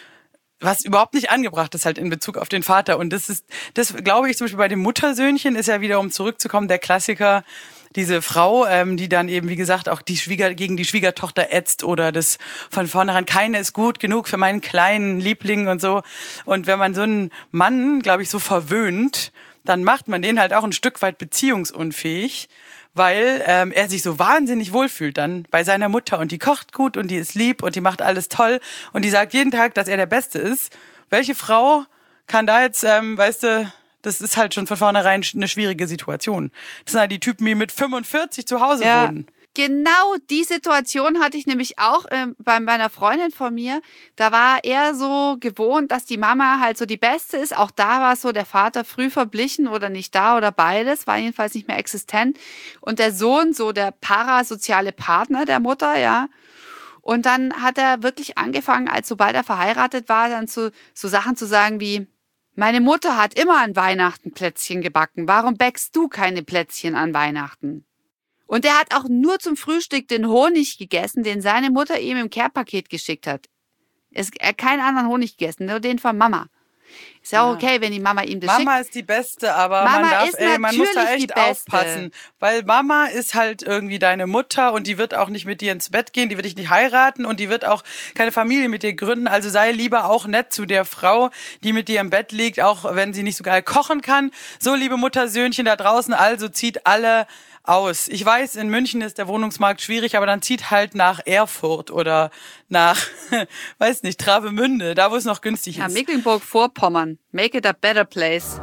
Was überhaupt nicht angebracht ist halt in Bezug auf den Vater. Und das ist, das glaube ich zum Beispiel bei dem Muttersöhnchen ist ja wieder, um zurückzukommen, der Klassiker, diese Frau, ähm, die dann eben, wie gesagt, auch die Schwieger gegen die Schwiegertochter ätzt oder das von vornherein, keine ist gut genug für meinen kleinen Liebling und so. Und wenn man so einen Mann, glaube ich, so verwöhnt, dann macht man den halt auch ein Stück weit beziehungsunfähig, weil ähm, er sich so wahnsinnig wohlfühlt dann bei seiner Mutter und die kocht gut und die ist lieb und die macht alles toll und die sagt jeden Tag, dass er der Beste ist. Welche Frau kann da jetzt, ähm, weißt du, das ist halt schon von vornherein eine schwierige Situation. Das sind halt die Typen, die mit fünfundvierzig zu Hause ja. wohnen. Genau die Situation hatte ich nämlich auch äh, bei meiner Freundin von mir. Da war er so gewohnt, dass die Mama halt so die Beste ist. Auch da war es so, der Vater früh verblichen oder nicht da oder beides, war jedenfalls nicht mehr existent. Und der Sohn so der parasoziale Partner der Mutter, ja. Und dann hat er wirklich angefangen, als sobald er verheiratet war, dann zu, so Sachen zu sagen wie, meine Mutter hat immer an Weihnachten Plätzchen gebacken. Warum bäckst du keine Plätzchen an Weihnachten? Und er hat auch nur zum Frühstück den Honig gegessen, den seine Mutter ihm im Care-Paket geschickt hat. Er hat keinen anderen Honig gegessen, nur den von Mama. Ist ja auch okay, wenn die Mama ihm das Mama schickt. Mama ist die Beste, aber Mama man darf, ist ey, man muss da natürlich echt die Beste. aufpassen. Weil Mama ist halt irgendwie deine Mutter und die wird auch nicht mit dir ins Bett gehen, die wird dich nicht heiraten und die wird auch keine Familie mit dir gründen. Also sei lieber auch nett zu der Frau, die mit dir im Bett liegt, auch wenn sie nicht so geil kochen kann. So, liebe Muttersöhnchen da draußen, also zieht alle aus. Ich weiß, in München ist der Wohnungsmarkt schwierig, aber dann zieht halt nach Erfurt oder nach, weiß nicht, Travemünde, da wo es noch günstig Ja, ist. Mecklenburg-Vorpommern. Make it a better place.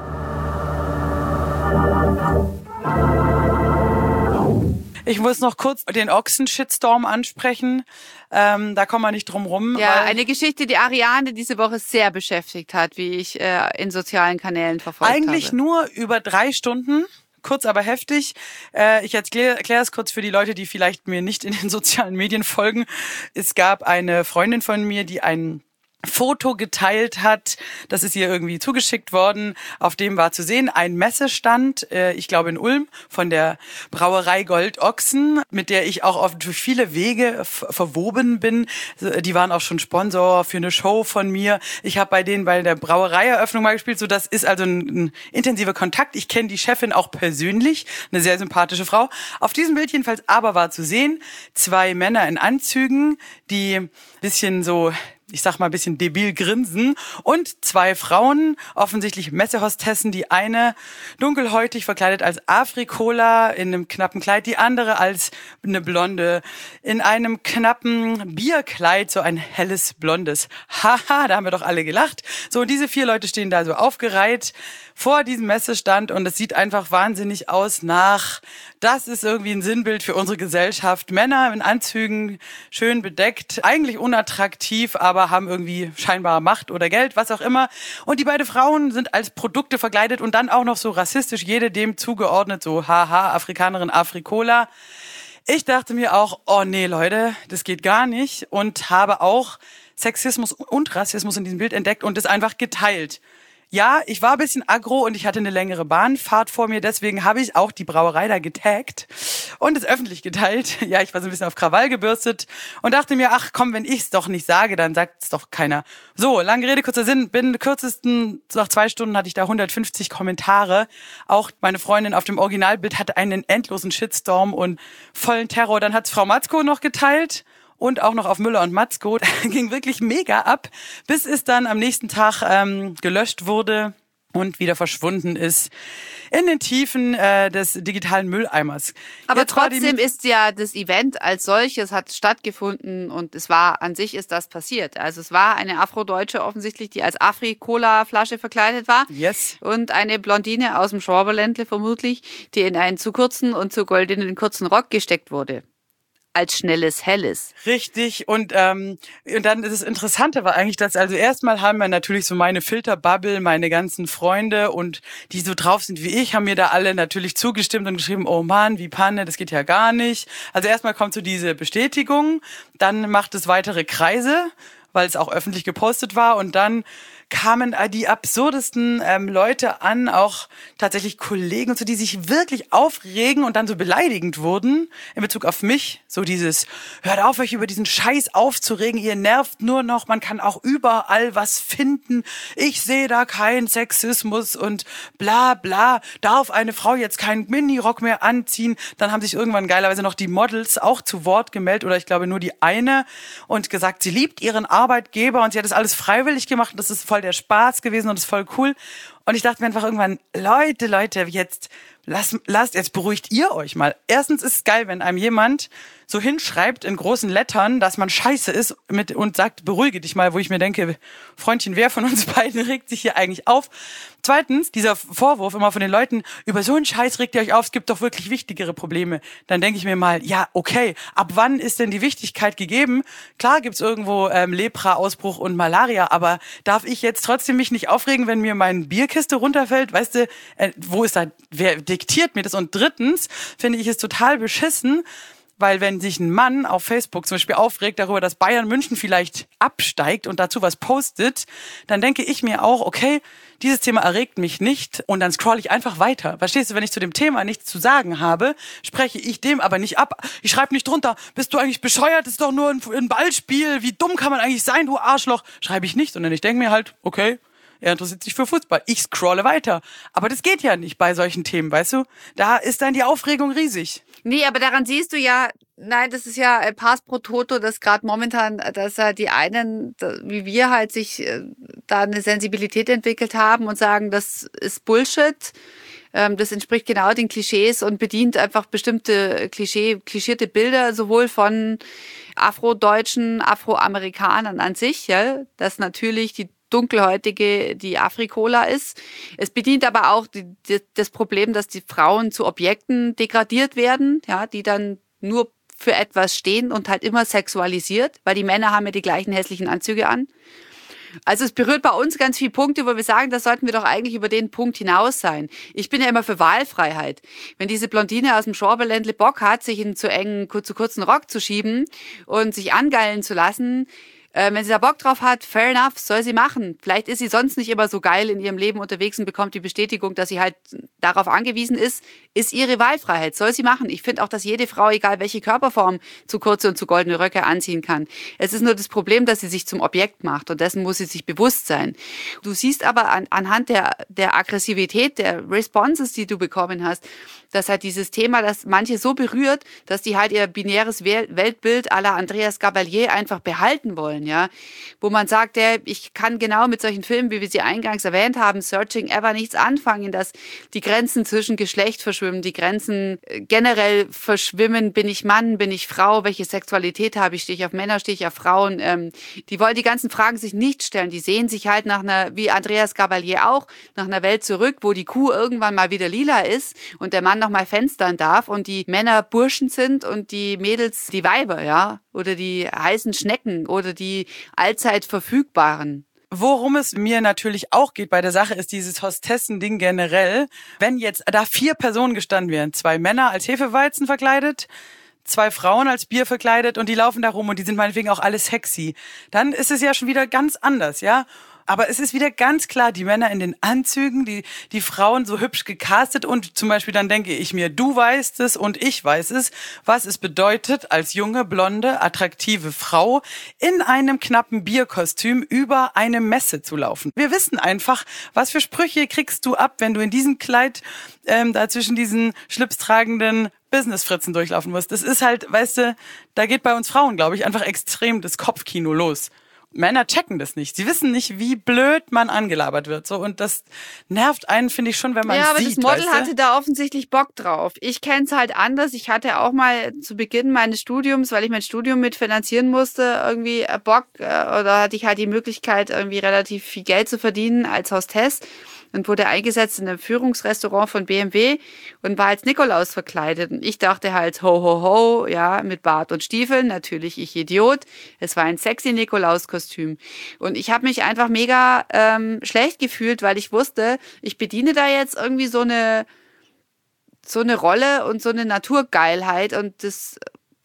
Ich muss noch kurz den Ochsen-Shitstorm ansprechen. Ähm, da kommen wir nicht drum rum. Ja, weil eine Geschichte, die Ariane diese Woche sehr beschäftigt hat, wie ich äh, in sozialen Kanälen verfolgt eigentlich habe. nur über drei Stunden. Kurz, aber heftig. Äh, ich erkläre erklär es kurz für die Leute, die vielleicht mir nicht in den sozialen Medien folgen. Es gab eine Freundin von mir, die ein Foto geteilt hat, das ist ihr irgendwie zugeschickt worden, auf dem war zu sehen ein Messestand, äh, ich glaube in Ulm, von der Brauerei Gold Ochsen, mit der ich auch auf durch viele Wege f- verwoben bin. Die waren auch schon Sponsor für eine Show von mir. Ich habe bei denen bei der Brauereieröffnung mal gespielt, so das ist also ein, ein intensiver Kontakt. Ich kenne die Chefin auch persönlich, eine sehr sympathische Frau. Auf diesem Bild jedenfalls aber war zu sehen, zwei Männer in Anzügen, die bisschen so, ich sag mal, ein bisschen debil grinsen und zwei Frauen, offensichtlich Messehostessen, die eine dunkelhäutig verkleidet als Afrikola in einem knappen Kleid, die andere als eine Blonde in einem knappen Bierkleid, so ein helles Blondes. Haha, da haben wir doch alle gelacht. So, und diese vier Leute stehen da so aufgereiht vor diesem Messestand und es sieht einfach wahnsinnig aus nach, das ist irgendwie ein Sinnbild für unsere Gesellschaft. Männer in Anzügen, schön bedeckt, eigentlich unattraktiv, aber haben irgendwie scheinbare Macht oder Geld, was auch immer. Und die beiden Frauen sind als Produkte verkleidet und dann auch noch so rassistisch, jede dem zugeordnet, so haha, Afrikanerin, Afrikola. Ich dachte mir auch, oh nee, Leute, das geht gar nicht und habe auch Sexismus und Rassismus in diesem Bild entdeckt und es einfach geteilt. Ja, ich war ein bisschen aggro und ich hatte eine längere Bahnfahrt vor mir, deswegen habe ich auch die Brauerei da getaggt und es öffentlich geteilt. Ja, ich war so ein bisschen auf Krawall gebürstet und dachte mir, ach komm, wenn ich es doch nicht sage, dann sagt es doch keiner. So, lange Rede, kurzer Sinn, binnen kürzesten, nach zwei Stunden hatte ich da hundertfünfzig Kommentare. Auch meine Freundin auf dem Originalbild hatte einen endlosen Shitstorm und vollen Terror. Dann hat's Frau Matzko noch geteilt. Und auch noch auf Müller und Matzko. Ging wirklich mega ab, bis es dann am nächsten Tag ähm, gelöscht wurde und wieder verschwunden ist in den Tiefen äh, des digitalen Mülleimers. Aber Jetzt war trotzdem die, ist ja das Event als solches hat stattgefunden und es war, an sich ist das passiert. Also es war eine Afrodeutsche offensichtlich, die als Afri-Cola-Flasche verkleidet war. Yes. Und eine Blondine aus dem Schwaberländle vermutlich, die in einen zu kurzen und zu goldenen kurzen Rock gesteckt wurde. Als schnelles Helles. Richtig. Und, ähm, und dann ist das Interessante war eigentlich, dass also erstmal haben wir natürlich so meine Filterbubble, meine ganzen Freunde und die so drauf sind wie ich, haben mir da alle natürlich zugestimmt und geschrieben, oh Mann, wie Panne, das geht ja gar nicht. Also erstmal kommt so diese Bestätigung, dann macht es weitere Kreise, weil es auch öffentlich gepostet war und dann kamen äh, die absurdesten ähm, Leute an, auch tatsächlich Kollegen und so, die sich wirklich aufregen und dann so beleidigend wurden in Bezug auf mich. So dieses, hört auf, euch über diesen Scheiß aufzuregen, ihr nervt nur noch, man kann auch überall was finden. Ich sehe da keinen Sexismus und bla bla. Darf eine Frau jetzt keinen Minirock mehr anziehen? Dann haben sich irgendwann geilerweise noch die Models auch zu Wort gemeldet, oder ich glaube nur die eine, und gesagt, sie liebt ihren Arbeitgeber und sie hat das alles freiwillig gemacht und das ist voll der Spaß gewesen und das ist voll cool. Und ich dachte mir einfach irgendwann, Leute, Leute, jetzt lasst, lasst, jetzt beruhigt ihr euch mal. Erstens ist es geil, wenn einem jemand so hinschreibt in großen Lettern, dass man scheiße ist mit, und sagt, beruhige dich mal, wo ich mir denke, Freundchen, wer von uns beiden regt sich hier eigentlich auf? Zweitens, dieser Vorwurf immer von den Leuten, über so einen Scheiß regt ihr euch auf, es gibt doch wirklich wichtigere Probleme. Dann denke ich mir mal, ja, okay, ab wann ist denn die Wichtigkeit gegeben? Klar gibt's irgendwo ähm, Lepra-Ausbruch und Malaria, aber darf ich jetzt trotzdem mich nicht aufregen, wenn mir meine Bierkiste runterfällt? Weißt du, äh, wo ist da, wer diktiert mir das? Und drittens finde ich es total beschissen, weil wenn sich ein Mann auf Facebook zum Beispiel aufregt darüber, dass Bayern München vielleicht absteigt und dazu was postet, dann denke ich mir auch, okay, dieses Thema erregt mich nicht und dann scroll ich einfach weiter. Verstehst du, wenn ich zu dem Thema nichts zu sagen habe, spreche ich dem aber nicht ab. Ich schreibe nicht drunter, bist du eigentlich bescheuert, das ist doch nur ein, ein Ballspiel, wie dumm kann man eigentlich sein, du Arschloch. Schreibe ich nicht, sondern ich denke mir halt, okay, er interessiert sich für Fußball. Ich scrolle weiter. Aber das geht ja nicht bei solchen Themen, weißt du? Da ist dann die Aufregung riesig. Nee, aber daran siehst du ja, nein, das ist ja Pass pro Toto, dass gerade momentan, dass ja die einen, wie wir halt sich da eine Sensibilität entwickelt haben und sagen, das ist Bullshit. Das entspricht genau den Klischees und bedient einfach bestimmte Klischee, klischierte Bilder, sowohl von Afrodeutschen, Afroamerikanern an sich, ja, dass natürlich die Dunkelhäutige die Afrikola ist. Es bedient aber auch die, die, das Problem, dass die Frauen zu Objekten degradiert werden, ja, die dann nur für etwas stehen und halt immer sexualisiert, weil die Männer haben ja die gleichen hässlichen Anzüge an. Also es berührt bei uns ganz viele Punkte, wo wir sagen, da sollten wir doch eigentlich über den Punkt hinaus sein. Ich bin ja immer für Wahlfreiheit. Wenn diese Blondine aus dem Schorbeländle Bock hat, sich in zu engen, zu kurzen Rock zu schieben und sich angeilen zu lassen, Äh, wenn sie da Bock drauf hat, fair enough, soll sie machen. Vielleicht ist sie sonst nicht immer so geil in ihrem Leben unterwegs und bekommt die Bestätigung, dass sie halt darauf angewiesen ist, ist ihre Wahlfreiheit, soll sie machen. Ich finde auch, dass jede Frau, egal welche Körperform, zu kurze und zu goldene Röcke anziehen kann. Es ist nur das Problem, dass sie sich zum Objekt macht und dessen muss sie sich bewusst sein. Du siehst aber an, anhand der, der Aggressivität, der Responses, die du bekommen hast, dass halt dieses Thema, das manche so berührt, dass die halt ihr binäres Weltbild à la Andreas Gabalier einfach behalten wollen, ja. Wo man sagt, ja, ich kann genau mit solchen Filmen, wie wir sie eingangs erwähnt haben, Searching Ever, nichts anfangen, dass die Grenzen zwischen Geschlecht verschwimmen, die Grenzen generell verschwimmen, bin ich Mann, bin ich Frau, welche Sexualität habe ich, stehe ich auf Männer, stehe ich auf Frauen, ähm, die wollen die ganzen Fragen sich nicht stellen, die sehen sich halt nach einer, wie Andreas Gabalier auch, nach einer Welt zurück, wo die Kuh irgendwann mal wieder lila ist und der Mann noch mal fenstern darf und die Männer Burschen sind und die Mädels die Weiber, ja, oder die heißen Schnecken oder die allzeit verfügbaren. Worum es mir natürlich auch geht bei der Sache, ist dieses Hostessen-Ding generell. Wenn jetzt da vier Personen gestanden wären, zwei Männer als Hefeweizen verkleidet, zwei Frauen als Bier verkleidet und die laufen da rum und die sind meinetwegen auch alle sexy, dann ist es ja schon wieder ganz anders, ja. Aber es ist wieder ganz klar, die Männer in den Anzügen, die die Frauen so hübsch gecastet und zum Beispiel dann denke ich mir, du weißt es und ich weiß es, was es bedeutet, als junge, blonde, attraktive Frau in einem knappen Bierkostüm über eine Messe zu laufen. Wir wissen einfach, was für Sprüche kriegst du ab, wenn du in diesem Kleid ähm, da zwischen diesen schlipstragenden Business-Fritzen durchlaufen musst. Das ist halt, weißt du, da geht bei uns Frauen, glaube ich, einfach extrem das Kopfkino los. Männer checken das nicht. Sie wissen nicht, wie blöd man angelabert wird. So, und das nervt einen, finde ich schon, wenn man es sieht. Ja, aber das Model weißt du? hatte da offensichtlich Bock drauf. Ich kenne es halt anders. Ich hatte auch mal zu Beginn meines Studiums, weil ich mein Studium mitfinanzieren musste, irgendwie Bock, oder hatte ich halt die Möglichkeit, irgendwie relativ viel Geld zu verdienen als Hostess. Und wurde eingesetzt in einem Führungsrestaurant von B M W und war als Nikolaus verkleidet. Und ich dachte halt, ho, ho, ho, ja, mit Bart und Stiefeln, natürlich ich Idiot. Es war ein sexy Nikolaus-Kostüm. Und ich habe mich einfach mega ähm, schlecht gefühlt, weil ich wusste, ich bediene da jetzt irgendwie so eine, so eine Rolle und so eine Naturgeilheit. Und das,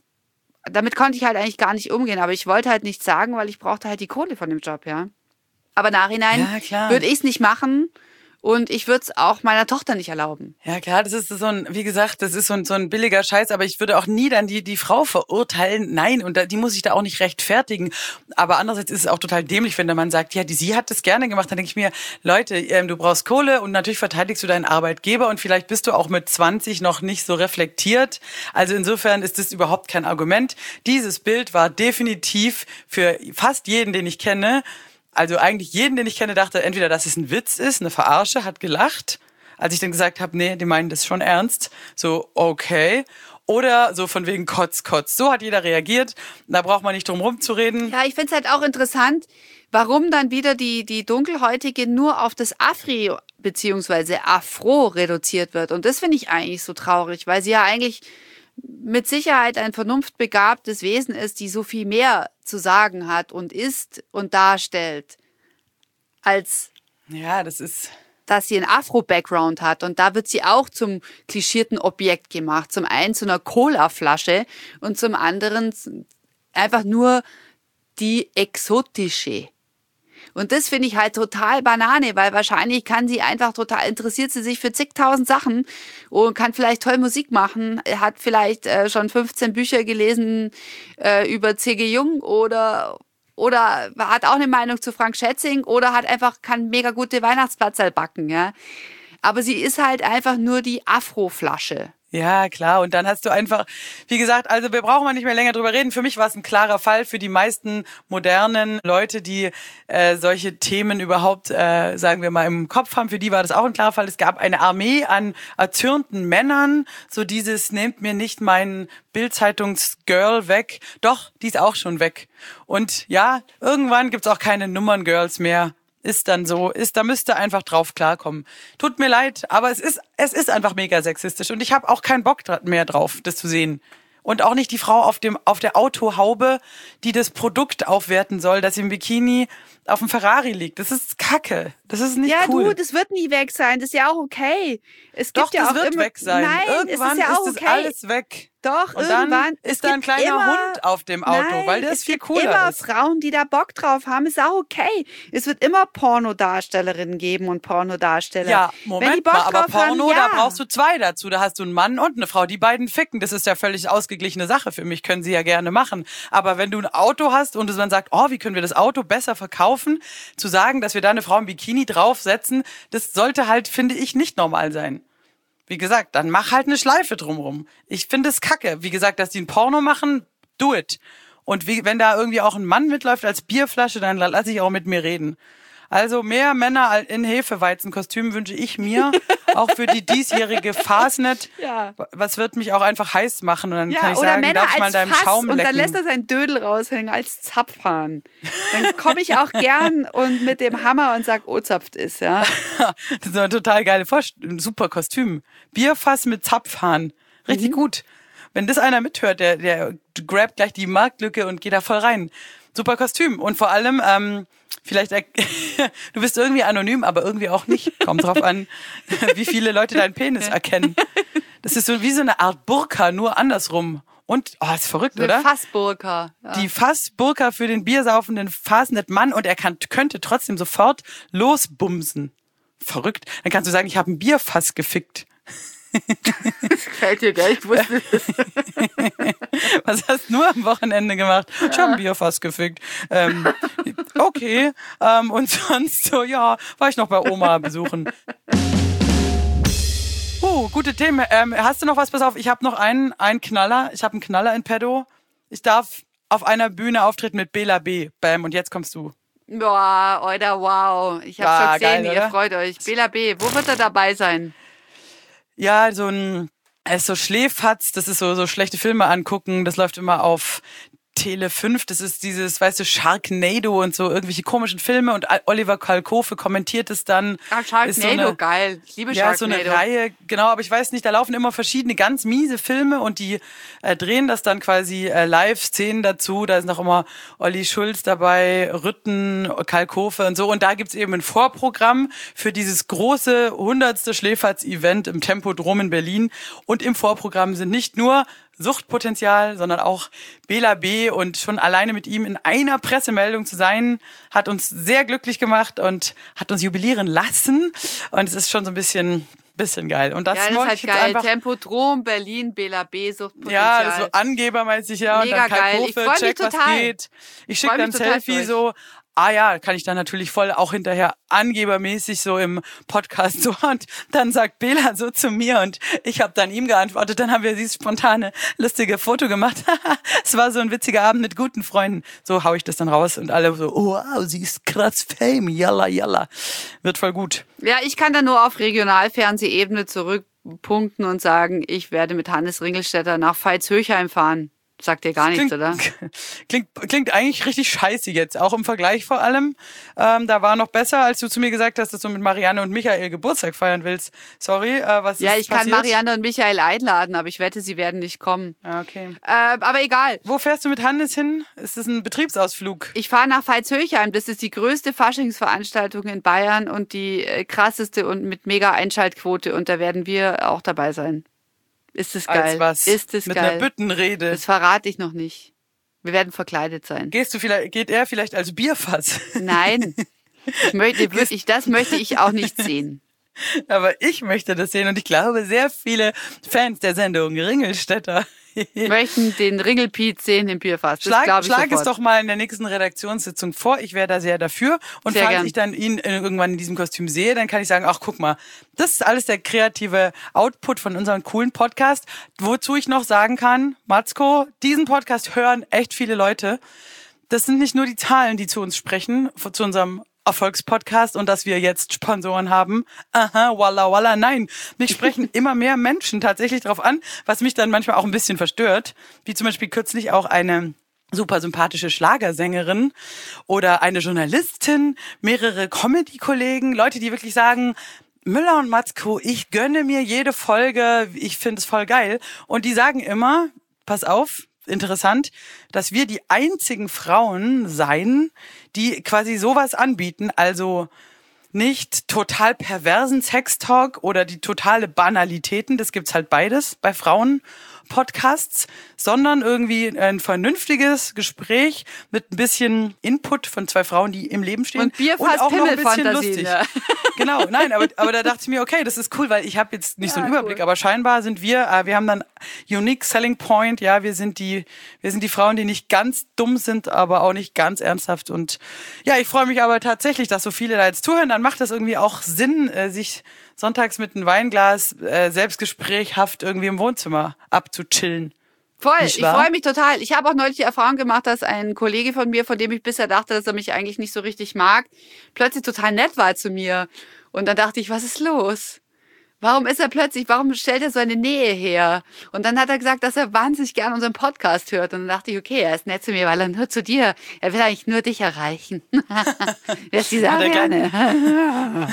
damit konnte ich halt eigentlich gar nicht umgehen. Aber ich wollte halt nichts sagen, weil ich brauchte halt die Kohle von dem Job, ja. Aber nachhinein Ja, klar. würde ich es nicht machen. Und ich würde es auch meiner Tochter nicht erlauben. Ja klar, das ist so ein, wie gesagt, das ist so ein, so ein billiger Scheiß, aber ich würde auch nie dann die die Frau verurteilen. Nein, und da, die muss ich da auch nicht rechtfertigen. Aber andererseits ist es auch total dämlich, wenn der Mann sagt, ja, die, sie hat das gerne gemacht. Dann denke ich mir, Leute, ähm, du brauchst Kohle und natürlich verteidigst du deinen Arbeitgeber und vielleicht bist du auch mit zwanzig noch nicht so reflektiert. Also insofern ist das überhaupt kein Argument. Dieses Bild war definitiv für fast jeden, den ich kenne, also eigentlich jeden, den ich kenne, dachte entweder, dass es ein Witz ist, eine Verarsche, hat gelacht. Als ich dann gesagt habe, nee, die meinen das schon ernst. So, okay. Oder so von wegen Kotz, Kotz. So hat jeder reagiert. Da braucht man nicht drum rumzureden. Ja, ich find's halt auch interessant, warum dann wieder die, die Dunkelhäutige nur auf das Afri bzw. Afro reduziert wird. Und das finde ich eigentlich so traurig, weil sie ja eigentlich mit Sicherheit ein vernunftbegabtes Wesen ist, die so viel mehr zu sagen hat und ist und darstellt, als Ja, das ist... dass sie einen Afro-Background hat. Und da wird sie auch zum klischierten Objekt gemacht. Zum einen zu einer Cola-Flasche und zum anderen einfach nur die exotische. Und das finde ich halt total Banane, weil wahrscheinlich kann sie einfach total, interessiert sie sich für zigtausend Sachen und kann vielleicht toll Musik machen, hat vielleicht äh, schon fünfzehn Bücher gelesen äh, über C G Jung oder, oder hat auch eine Meinung zu Frank Schätzing oder hat einfach, kann mega gute Weihnachtsplatzerl backen, ja. Aber sie ist halt einfach nur die Afro-Flasche. Ja, klar. Und dann hast du einfach, wie gesagt, also wir brauchen mal nicht mehr länger drüber reden. Für mich war es ein klarer Fall. Für die meisten modernen Leute, die äh, solche Themen überhaupt, äh, sagen wir mal, im Kopf haben, für die war das auch ein klarer Fall. Es gab eine Armee an erzürnten Männern. So dieses, nehmt mir nicht mein Bild-Zeitungs-Girl weg. Doch, die ist auch schon weg. Und ja, irgendwann gibt's auch keine Nummern-Girls mehr. Ist dann so, ist, da müsst ihr einfach drauf klarkommen. Tut mir leid, aber es ist, es ist einfach mega sexistisch und ich habe auch keinen Bock mehr drauf, das zu sehen. Und auch nicht die Frau auf dem, auf der Autohaube, die das Produkt aufwerten soll, das im Bikini auf dem Ferrari liegt. Das ist Kacke. Das ist nicht ja, cool. Ja, du, das wird nie weg sein. Das ist ja auch okay. Es gibt Doch, ja das auch wird immer, weg sein. Nein, Irgendwann es ist, ja auch ist das okay. alles weg. Doch, und irgendwann. dann ist da ein kleiner immer, Hund auf dem Auto, nein, weil der es ist viel gibt cooler immer ist. Frauen, die da Bock drauf haben, ist auch okay. Es wird immer Pornodarstellerinnen geben und Pornodarsteller. Ja, Wenn die Moment Bock mal, aber drauf haben, Porno, ja. da brauchst du zwei dazu. Da hast du einen Mann und eine Frau, die beiden ficken. Das ist ja völlig ausgeglichene Sache für mich, können sie ja gerne machen. Aber wenn du ein Auto hast und man sagt, oh, wie können wir das Auto besser verkaufen, zu sagen, dass wir da eine Frau im Bikini draufsetzen, das sollte halt, finde ich, nicht normal sein. Wie gesagt, dann mach halt eine Schleife drumrum. Ich finde es kacke. Wie gesagt, dass die ein Porno machen, do it. Und wie, wenn da irgendwie auch ein Mann mitläuft als Bierflasche, dann lass ich auch mit mir reden. Also mehr Männer in Hefeweizenkostümen wünsche ich mir, auch für die diesjährige Fastnet. Ja. Was wird mich auch einfach heiß machen und dann Ja, kann ich oder sagen, Männer darf ich mal als deinem Fass Schaum und lecken. dann lässt er seinen Dödel raushängen als Zapfhahn. Dann komme ich auch gern und mit dem Hammer und sag, oh, zapft ist, ja. Das ist eine total geile Vorstellung, super Kostüm. Bierfass mit Zapfhahn, richtig mhm. gut. Wenn das einer mithört, der, der grabt gleich die Marktlücke und geht da voll rein. Super Kostüm und vor allem, ähm, vielleicht, du bist irgendwie anonym, aber irgendwie auch nicht. Kommt drauf an, wie viele Leute deinen Penis erkennen. Das ist so wie so eine Art Burka, nur andersrum. Und, oh, ist verrückt, eine oder? Fassburka. Ja. Die Fassburka für den biersaufenden Fastnet Mann und er kann, könnte trotzdem sofort losbumsen. Verrückt. Dann kannst du sagen, ich habe ein Bierfass gefickt. Das gefällt dir gell? Ich wusste es. Was hast du nur am Wochenende gemacht? Ja. Ich habe ein Bierfass gefickt. Ähm, okay. Ähm, und sonst so, ja, war ich noch bei Oma besuchen. Uh, gute Themen. Ähm, hast du noch was? Pass auf, ich habe noch einen, einen Knaller. Ich habe einen Knaller in petto. Ich darf auf einer Bühne auftreten mit Bela B. Bam, und jetzt kommst du. Boah, Alter, wow. Ich habe Ja, schon gesehen, geil, ihr oder? freut euch. Bela B., wo wird er dabei sein? Ja, so ein, er ist so Schläfatz, das ist so, so schlechte Filme angucken, das läuft immer auf Tele fünf, das ist dieses, weißt du, Sharknado und so irgendwelche komischen Filme und Oliver Kalkofe kommentiert es dann. Ah, Sharknado, ist so eine, geil. Ich liebe ja, Sharknado. so eine Reihe, genau, aber ich weiß nicht, da laufen immer verschiedene ganz miese Filme und die äh, drehen das dann quasi äh, Live-Szenen dazu, da ist noch immer Olli Schulz dabei, Rütten, Kalkofe und so und da gibt's eben ein Vorprogramm für dieses große hundertste Schläferz-Event im Tempodrom in Berlin und im Vorprogramm sind nicht nur Suchtpotenzial, sondern auch Bela B. Und schon alleine mit ihm in einer Pressemeldung zu sein, hat uns sehr glücklich gemacht und hat uns jubilieren lassen. Und es ist schon so ein bisschen... Bisschen geil. Und das, ja, das wollte ist ich halt jetzt geil. einfach, Tempodrom, Berlin, Bela B, Suchtpotenzial. ja, das ist so angebermäßig, ja. Mega und dann geil. Kai Ich Kofe, freu mich check, total. was geht. Ich schicke Freu dann mich ein total Selfie für so, ah ja, kann ich dann natürlich voll auch hinterher angebermäßig so im Podcast so. Und dann sagt Bela so zu mir und ich habe dann ihm geantwortet. Dann haben wir dieses spontane, lustige Foto gemacht. Es war so ein witziger Abend mit guten Freunden. So hau ich das dann raus und alle so, oh, wow, sie ist krass Fame, yalla, yalla. Wird voll gut. Ja, ich kann da nur auf Regionalfernsehebene zurückpunkten und sagen, ich werde mit Hannes Ringelstetter nach Veitshöchheim fahren. Sagt dir gar nichts, Klingt, oder? klingt, klingt eigentlich richtig scheiße jetzt, auch im Vergleich vor allem. Ähm, da war noch besser, als du zu mir gesagt hast, dass du mit Marianne und Michael Geburtstag feiern willst. Sorry, äh, was Ja, ist ich kann passiert? Marianne und Michael einladen, aber ich wette, sie werden nicht kommen. Ah, okay. Äh, aber egal. Wo fährst du mit Hannes hin? Ist das ein Betriebsausflug? Ich fahre nach Veitshöchheim. Das ist die größte Faschingsveranstaltung in Bayern und die äh, krasseste und mit mega Einschaltquote. Und da werden wir auch dabei sein. Ist es geil? Als was? Ist es mit geil? einer Büttenrede. Das verrate ich noch nicht. Wir werden verkleidet sein. Gehst du vielleicht, geht er vielleicht als Bierfass? Nein, ich möchte wirklich, das möchte ich auch nicht sehen. Aber ich möchte das sehen und ich glaube, sehr viele Fans der Sendung Ringelstetter möchten den Ringelpiet sehen im Bierfass. Das Schlag, glaube ich schlag es sofort. doch mal in der nächsten Redaktionssitzung vor. Ich wäre da sehr dafür. Und Sehr falls gern. ich dann ihn irgendwann in diesem Kostüm sehe, dann kann ich sagen, ach, guck mal, das ist alles der kreative Output von unserem coolen Podcast. Wozu ich noch sagen kann, Matzko, diesen Podcast hören echt viele Leute. Das sind nicht nur die Zahlen, die zu uns sprechen, zu unserem Erfolgspodcast und dass wir jetzt Sponsoren haben. Aha, walla, walla, nein. Mich sprechen immer mehr Menschen tatsächlich drauf an, was mich dann manchmal auch ein bisschen verstört. Wie zum Beispiel kürzlich auch eine super sympathische Schlagersängerin oder eine Journalistin, mehrere Comedy-Kollegen, Leute, die wirklich sagen, Müller und Matzko, ich gönne mir jede Folge, ich finde es voll geil. Und die sagen immer, pass auf, interessant, dass wir die einzigen Frauen seien, die quasi sowas anbieten, also nicht total perversen Sextalk oder die totale Banalitäten, das gibt's halt beides bei Frauen-Podcasts, sondern irgendwie ein vernünftiges Gespräch mit ein bisschen Input von zwei Frauen, die im Leben stehen. Und Bierfass auch noch ein bisschen Pimmelfantasien, lustig. ja. Genau, nein, aber, aber da dachte ich mir, okay, das ist cool, weil ich habe jetzt nicht so einen Ja, Überblick, cool. aber scheinbar sind wir, äh, wir haben dann Unique Selling Point, ja, wir sind die, wir sind die Frauen, die nicht ganz dumm sind, aber auch nicht ganz ernsthaft und ja, ich freue mich aber tatsächlich, dass so viele da jetzt zuhören, dann macht das irgendwie auch Sinn, äh, sich sonntags mit einem Weinglas äh, selbstgesprächhaft irgendwie im Wohnzimmer abzuchillen. Voll, Nicht ich wahr? freue mich total. Ich habe auch neulich die Erfahrung gemacht, dass ein Kollege von mir, von dem ich bisher dachte, dass er mich eigentlich nicht so richtig mag, plötzlich total nett war zu mir. Und dann dachte ich, was ist los? Warum ist er plötzlich, warum stellt er so eine Nähe her? Und dann hat er gesagt, dass er wahnsinnig gern unseren Podcast hört. Und dann dachte ich, okay, er ist nett zu mir, weil er nur zu dir, er will eigentlich nur dich erreichen. Wer ist dieser Hat er Ariane?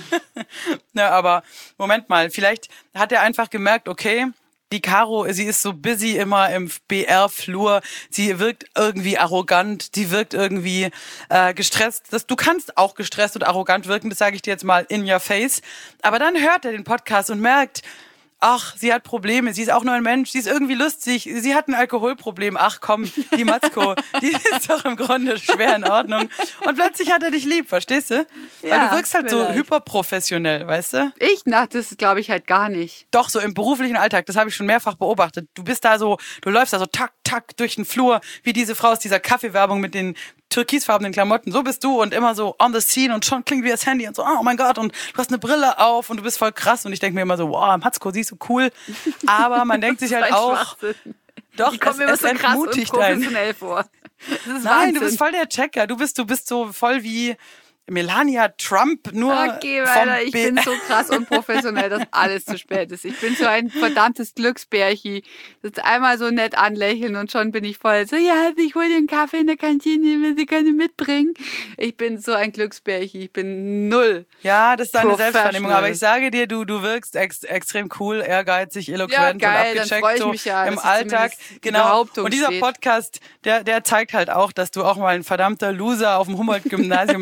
Na, aber Moment mal, vielleicht hat er einfach gemerkt, okay, die Caro, sie ist so busy immer im B R-Flur, sie wirkt irgendwie arrogant, sie wirkt irgendwie äh, gestresst. Das, du kannst auch gestresst und arrogant wirken, das sage ich dir jetzt mal in your face. Aber dann hört er den Podcast und merkt, ach, sie hat Probleme, sie ist auch nur ein Mensch, sie ist irgendwie lustig, sie hat ein Alkoholproblem, ach komm, die Matzko, die ist doch im Grunde schwer in Ordnung. Und plötzlich hat er dich lieb, verstehst du? Weil Ja, du wirkst halt so vielleicht. hyperprofessionell, weißt du? Ich, na, das glaube ich halt gar nicht. Doch, so im beruflichen Alltag, das habe ich schon mehrfach beobachtet. Du bist da so, du läufst da so tak, tak durch den Flur, wie diese Frau aus dieser Kaffeewerbung mit den türkisfarbenen Klamotten. So bist du und immer so on the scene und schon klingt wie das Handy und so, oh mein Gott, und du hast eine Brille auf und du bist voll krass. Und ich denke mir immer so, wow, Matzko, siehst du cool. Aber man denkt sich halt Ein auch, Schwachsinn. doch, Ich komme es, mir immer es so krass und entmutigt einen. professionell vor. Das ist Nein, Wahnsinn. du bist voll der Checker. Du bist, du bist so voll wie Melania Trump, nur Okay, vom Alter, ich B- bin so krass unprofessionell, dass alles zu spät ist. Ich bin so ein verdammtes Glücksbärchi. Das einmal so nett anlächeln und schon bin ich voll so, ja, ich hol dir einen Kaffee in der Kantine, will sie keine mitbringen. Ich bin so ein Glücksbärchi. Ich bin null. Ja, das ist deine Professional. Selbstvernehmung. Aber ich sage dir, du, du wirkst ex, extrem cool, ehrgeizig, eloquent Ja, geil, und dann abgecheckt freu ich so mich ja, im dass es Alltag. zumindest die Genau. Behauptung Und dieser steht. Podcast, der, der zeigt halt auch, dass du auch mal ein verdammter Loser auf dem Humboldt-Gymnasium in Ulm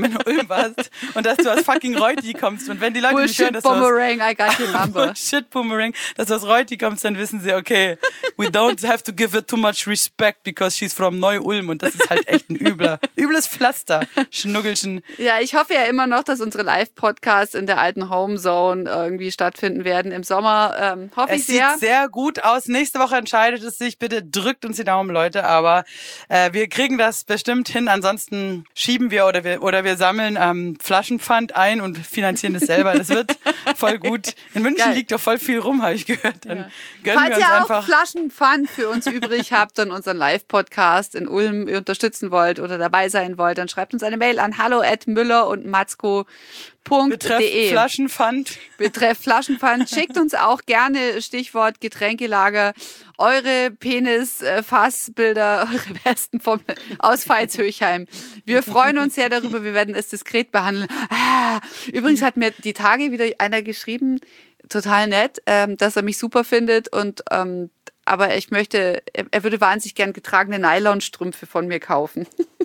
warst und dass du aus fucking Reuti kommst. Und wenn die Leute nicht hören, dass du aus... Boomerang, I got your number. Bullshit Boomerang, dass du aus Reuti kommst, dann wissen sie, okay, we don't have to give her too much respect because she's from Neu-Ulm und das ist halt echt ein übler, übles Pflaster. Schnuggelchen. Ja, ich hoffe ja immer noch, dass unsere Live-Podcasts in der alten Homezone irgendwie stattfinden werden im Sommer. Ähm, hoffe Es ich sehr. sieht sehr gut aus. Nächste Woche entscheidet es sich. Bitte drückt uns die Daumen, Leute. Aber äh, wir kriegen das bestimmt hin. Ansonsten schieben wir oder wir oder wir sammeln ähm, Flaschenpfand ein und finanzieren das selber. Das wird voll gut. In München Geil. liegt doch voll viel rum, habe ich gehört. Dann Ja. gönnen Falls wir uns ihr auch einfach. Flaschenpfand für uns übrig habt und unseren Live-Podcast in Ulm unterstützen wollt oder dabei sein wollt, dann schreibt uns eine Mail an hallo at müller und matzko punkt Betreff de. Flaschenpfand. Betreff Flaschenpfand. Schickt uns auch gerne Stichwort Getränkelager, eure Penis-Fassbilder, eure besten vom aus Veitshöchheim. Wir freuen uns sehr darüber. Wir werden es diskret behandeln. Ah, übrigens hat mir die Tage wieder einer geschrieben, total nett, ähm, dass er mich super findet und ähm, aber ich möchte, er, er würde wahnsinnig gern getragene Nylonstrümpfe von mir kaufen.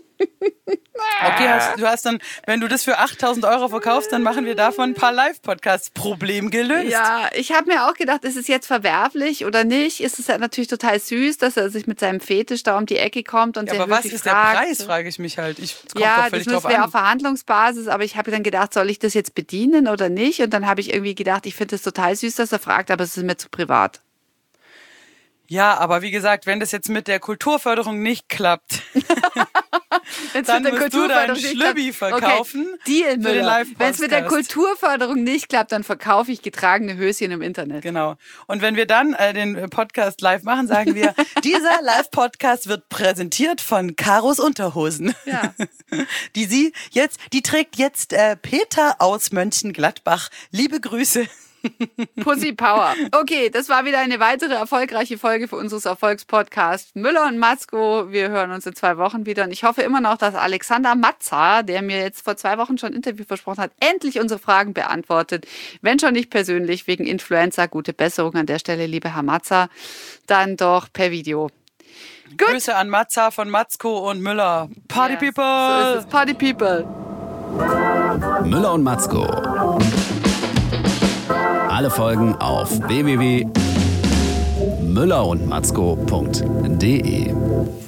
Okay, hast, du hast dann, wenn du das für achttausend Euro verkaufst, dann machen wir davon ein paar Live-Podcasts. Problem gelöst. Ja, ich habe mir auch gedacht, ist es jetzt verwerflich oder nicht? Ist es ja natürlich total süß, dass er sich mit seinem Fetisch da um die Ecke kommt und Ja, sehr aber was höflich ist fragt. der Preis, frage ich mich halt. Ich, das kommt Ja, doch das völlig drauf müssen wir an. auf Verhandlungsbasis, aber ich habe dann gedacht, soll ich das jetzt bedienen oder nicht? Und dann habe ich irgendwie gedacht, ich finde es total süß, dass er fragt, aber es ist mir zu privat. Ja, aber wie gesagt, wenn das jetzt mit der Kulturförderung nicht klappt, Wenn's dann mit der musst du deinen Kulturförderung nicht Schlübbi klappt- verkaufen Okay, Deal, für den Müller. Live-Podcast. Wenn es mit der Kulturförderung nicht klappt, dann verkaufe ich getragene Höschen im Internet. Genau. Und wenn wir dann äh, den Podcast live machen, sagen wir, dieser Live-Podcast wird präsentiert von Karos Unterhosen. Ja. Die sie jetzt, die trägt jetzt äh, Peter aus Mönchengladbach. Liebe Grüße. Pussy Power. Okay, das war wieder eine weitere erfolgreiche Folge für unseres Erfolgspodcasts Müller und Matzko. Wir hören uns in zwei Wochen wieder und ich hoffe immer noch, dass Alexander Matza, der mir jetzt vor zwei Wochen schon ein Interview versprochen hat, endlich unsere Fragen beantwortet. Wenn schon nicht persönlich, wegen Influenza. Gute Besserung an der Stelle, liebe Herr Matza. Dann doch per Video. Gut. Grüße an Matza von Matzko und Müller. Party Yes, People. So ist es. Party People. Müller und Matzko. Alle Folgen auf w w w punkt müller und matzko punkt de.